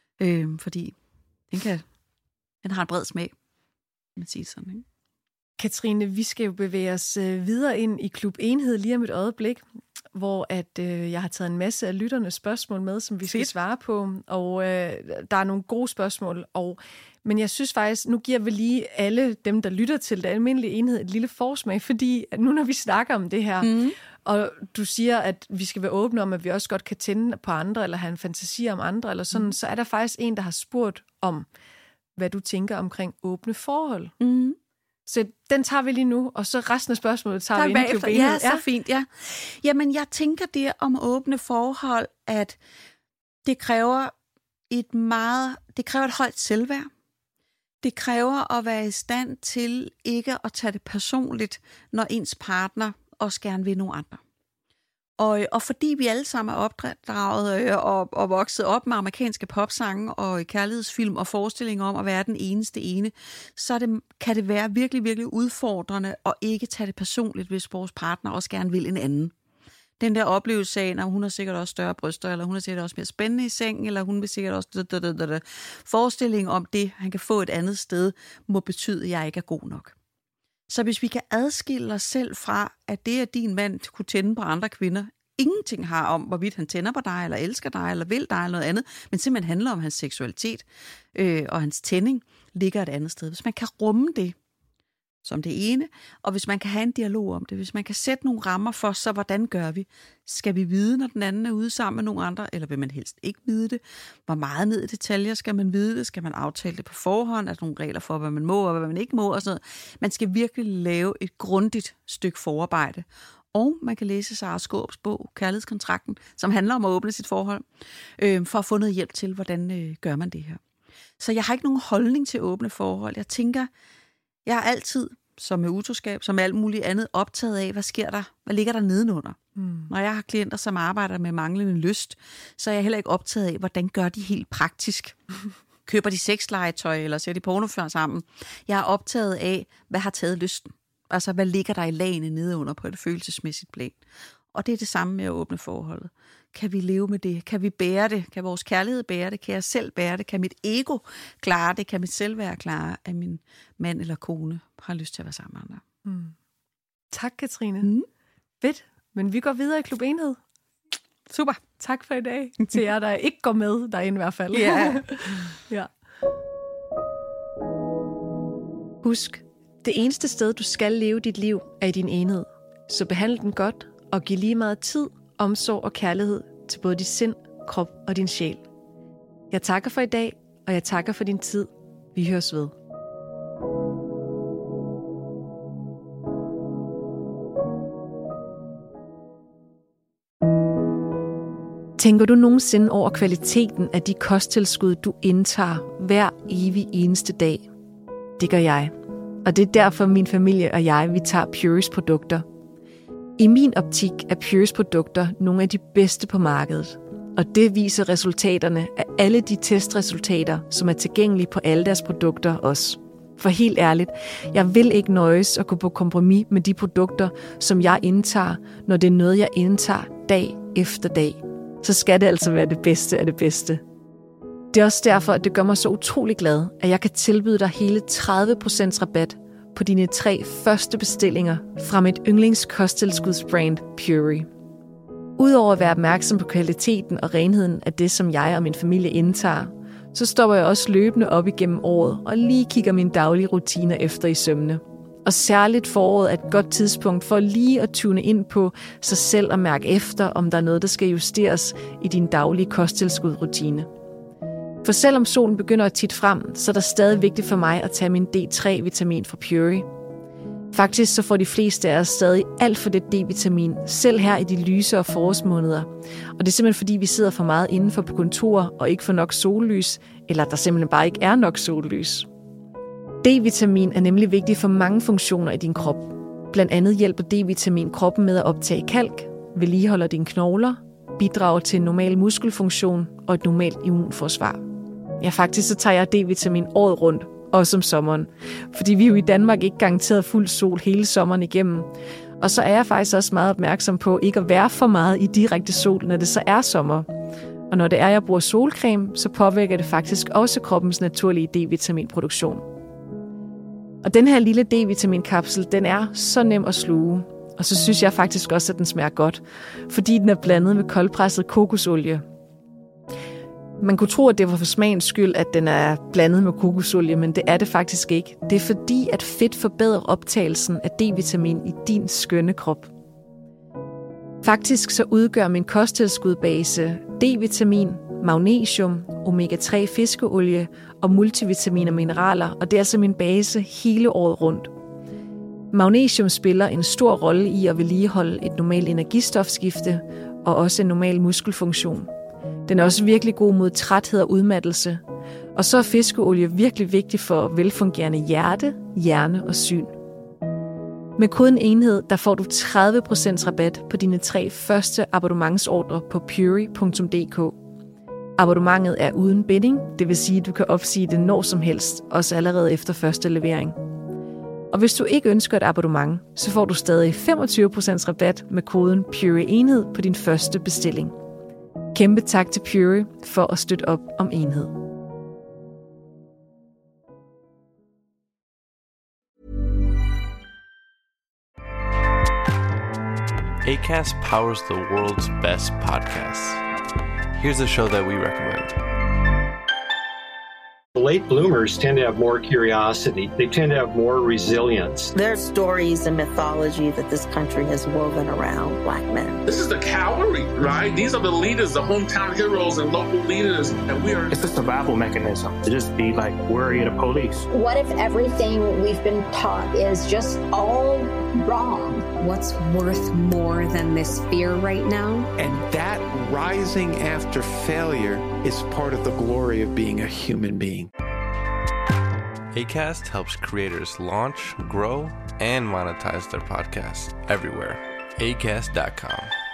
Øh, fordi den, kan, den har en bred smag, kan man sige sådan, ikke? Katrine, vi skal jo bevæge os videre ind i Klub Enhed lige om et øjeblik, hvor at, øh, jeg har taget en masse af lytternes spørgsmål med, som vi skal Fedt. svare på, og øh, der er nogle gode spørgsmål. Og, men jeg synes faktisk, nu giver vi lige alle dem, der lytter til det almindelige enhed, et lille forsmag, fordi nu når vi snakker om det her, mm. og du siger, at vi skal være åbne om, at vi også godt kan tænde på andre, eller have en fantasi om andre, eller sådan, mm. så er der faktisk en, der har spurgt om, hvad du tænker omkring åbne forhold. Mm. Så den tager vi lige nu, og så resten af spørgsmålet tager vi ind i Klub Enhed. Ja, så fint, ja. Jamen, jeg tænker det om åbne forhold, at det kræver et meget, det kræver et højt selvværd. Det kræver at være i stand til ikke at tage det personligt, når ens partner også gerne vil nogle andre. Og, og fordi vi alle sammen er opdraget øh, og, og vokset op med amerikanske popsange og kærlighedsfilm og forestillinger om at være den eneste ene, så det, kan det være virkelig, virkelig udfordrende at ikke tage det personligt, hvis vores partner også gerne vil en anden. Den der oplevelse af, at hun har sikkert også større bryster, eller hun er sikkert også mere spændende i sengen, eller hun vil sikkert også... Da, da, da, da. Forestilling om det, han kan få et andet sted, må betyde, at jeg ikke er god nok. Så hvis vi kan adskille os selv fra, at det, at din mand kunne tænde på andre kvinder, ingenting har om, hvorvidt han tænder på dig, eller elsker dig, eller vil dig, eller noget andet, men simpelthen handler om hans seksualitet øh, og hans tænding, ligger et andet sted. Hvis man kan rumme det som det ene, og hvis man kan have en dialog om det, hvis man kan sætte nogle rammer for, så hvordan gør vi? Skal vi vide, når den anden er ude sammen med nogle andre, eller vil man helst ikke vide det? Hvor meget ned i detaljer skal man vide det? Skal man aftale det på forhånd? Er der nogle regler for, hvad man må og hvad man ikke må? Og sådan noget. Man skal virkelig lave et grundigt stykke forarbejde. Og man kan læse Sara Skaarups bog, Kærlighedskontrakten, som handler om at åbne sit forhold, øh, for at få noget hjælp til, hvordan øh, gør man det her. Så jeg har ikke nogen holdning til åbne forhold. Jeg tænker, jeg er altid, som med utroskab, som alt muligt andet, optaget af, hvad sker der? Hvad ligger der nedenunder? Mm. Når jeg har klienter, som arbejder med manglende lyst, så er jeg heller ikke optaget af, hvordan gør de helt praktisk. Køber de sexlegetøj, eller ser de pornofilm sammen? Jeg er optaget af, hvad har taget lysten? Altså, hvad ligger der i lagene nedenunder på et følelsesmæssigt plan? Og det er det samme med at åbne forholdet. Kan vi leve med det? Kan vi bære det? Kan vores kærlighed bære det? Kan jeg selv bære det? Kan mit ego klare det? Kan mit selvværd klare, at min mand eller kone har lyst til at være sammen med andre? Mm. Tak, Katrine. Mm. Fedt. Men vi går videre i Klub Enhed. Super. Tak for i dag. Til jer, der ikke går med derinde i hvert fald. Yeah. Ja. Husk, det eneste sted, du skal leve dit liv, er i din enhed. Så behandle den godt og giv lige meget tid, omsorg og kærlighed til både dit sind, krop og din sjæl. Jeg takker for i dag, og jeg takker for din tid. Vi høres ved. Tænker du nogensinde over kvaliteten af de kosttilskud, du indtager hver evig eneste dag? Det gør jeg. Og det er derfor, min familie og jeg, vi tager Pureys produkter. I min optik er Pureys produkter nogle af de bedste på markedet. Og det viser resultaterne af alle de testresultater, som er tilgængelige på alle deres produkter også. For helt ærligt, jeg vil ikke nøjes at gå på kompromis med de produkter, som jeg indtager, når det er noget, jeg indtager dag efter dag. Så skal det altså være det bedste af det bedste. Det er også derfor, at det gør mig så utrolig glad, at jeg kan tilbyde dig hele tredive procent rabat på dine tre første bestillinger fra mit yndlingskosttilskudsbrand Pury. Udover at være opmærksom på kvaliteten og renheden af det, som jeg og min familie indtager, så stopper jeg også løbende op igennem året og lige kigger mine daglige rutiner efter i sømne. Og særligt foråret er et godt tidspunkt for lige at tune ind på sig selv og mærke efter, om der er noget, der skal justeres i din daglige kosttilskudrutine. For selvom solen begynder at titte frem, så er det stadig vigtigt for mig at tage min D tre vitamin fra Pury. Faktisk så får de fleste af os stadig alt for det D-vitamin, selv her i de lyse og forårsmåneder. Og det er simpelthen fordi, vi sidder for meget indenfor på kontor og ikke får nok sollys, eller der simpelthen bare ikke er nok sollys. D-vitamin er nemlig vigtig for mange funktioner i din krop. Blandt andet hjælper D-vitamin kroppen med at optage kalk, vedligeholder dine knogler, bidrager til en normal muskelfunktion og et normalt immunforsvar. Ja, faktisk så tager jeg D-vitamin året rundt, også om sommeren. Fordi vi er jo i Danmark ikke garanteret fuld sol hele sommeren igennem. Og så er jeg faktisk også meget opmærksom på ikke at være for meget i direkte sol, når det så er sommer. Og når det er, jeg bruger solcreme, så påvirker det faktisk også kroppens naturlige D-vitaminproduktion. Og den her lille D-vitaminkapsel, den er så nem at sluge. Og så synes jeg faktisk også, at den smager godt, fordi den er blandet med koldpresset kokosolie. Man kunne tro, at det var for smagens skyld, at den er blandet med kokosolie, men det er det faktisk ikke. Det er fordi, at fedt forbedrer optagelsen af D-vitamin i din skønne krop. Faktisk så udgør min kosttilskudbase D-vitamin, magnesium, omega tre fiskeolie og multivitamin og mineraler, og det er altså min base hele året rundt. Magnesium spiller en stor rolle i at vedligeholde et normalt energistofskifte og også en normal muskelfunktion. Den er også virkelig god mod træthed og udmattelse. Og så er fiskeolie virkelig vigtig for velfungerende hjerte, hjerne og syn. Med koden enhed, der får du tredive procent rabat på dine tre første abonnementsordre på pury punktum d k. Abonnementet er uden binding, det vil sige, at du kan opsige det når som helst, også allerede efter første levering. Og hvis du ikke ønsker et abonnement, så får du stadig femogtyve procent rabat med koden Pury enhed på din første bestilling. Kæmpe tak til Pury for at støtte op om enhed. Acast powers the world's best podcasts. Here's a show that we recommend. Late bloomers tend to have more curiosity. They tend to have more resilience. There's stories and mythology that this country has woven around Black men. This is the cavalry, right? These are the leaders, the hometown heroes and local leaders. And we are... It's a survival mechanism to just be like worried of the police. What if everything we've been taught is just all wrong? What's worth more than this fear right now? And that rising after failure is part of the glory of being a human being. Acast helps creators launch, grow, and monetize their podcasts everywhere. acast dot com.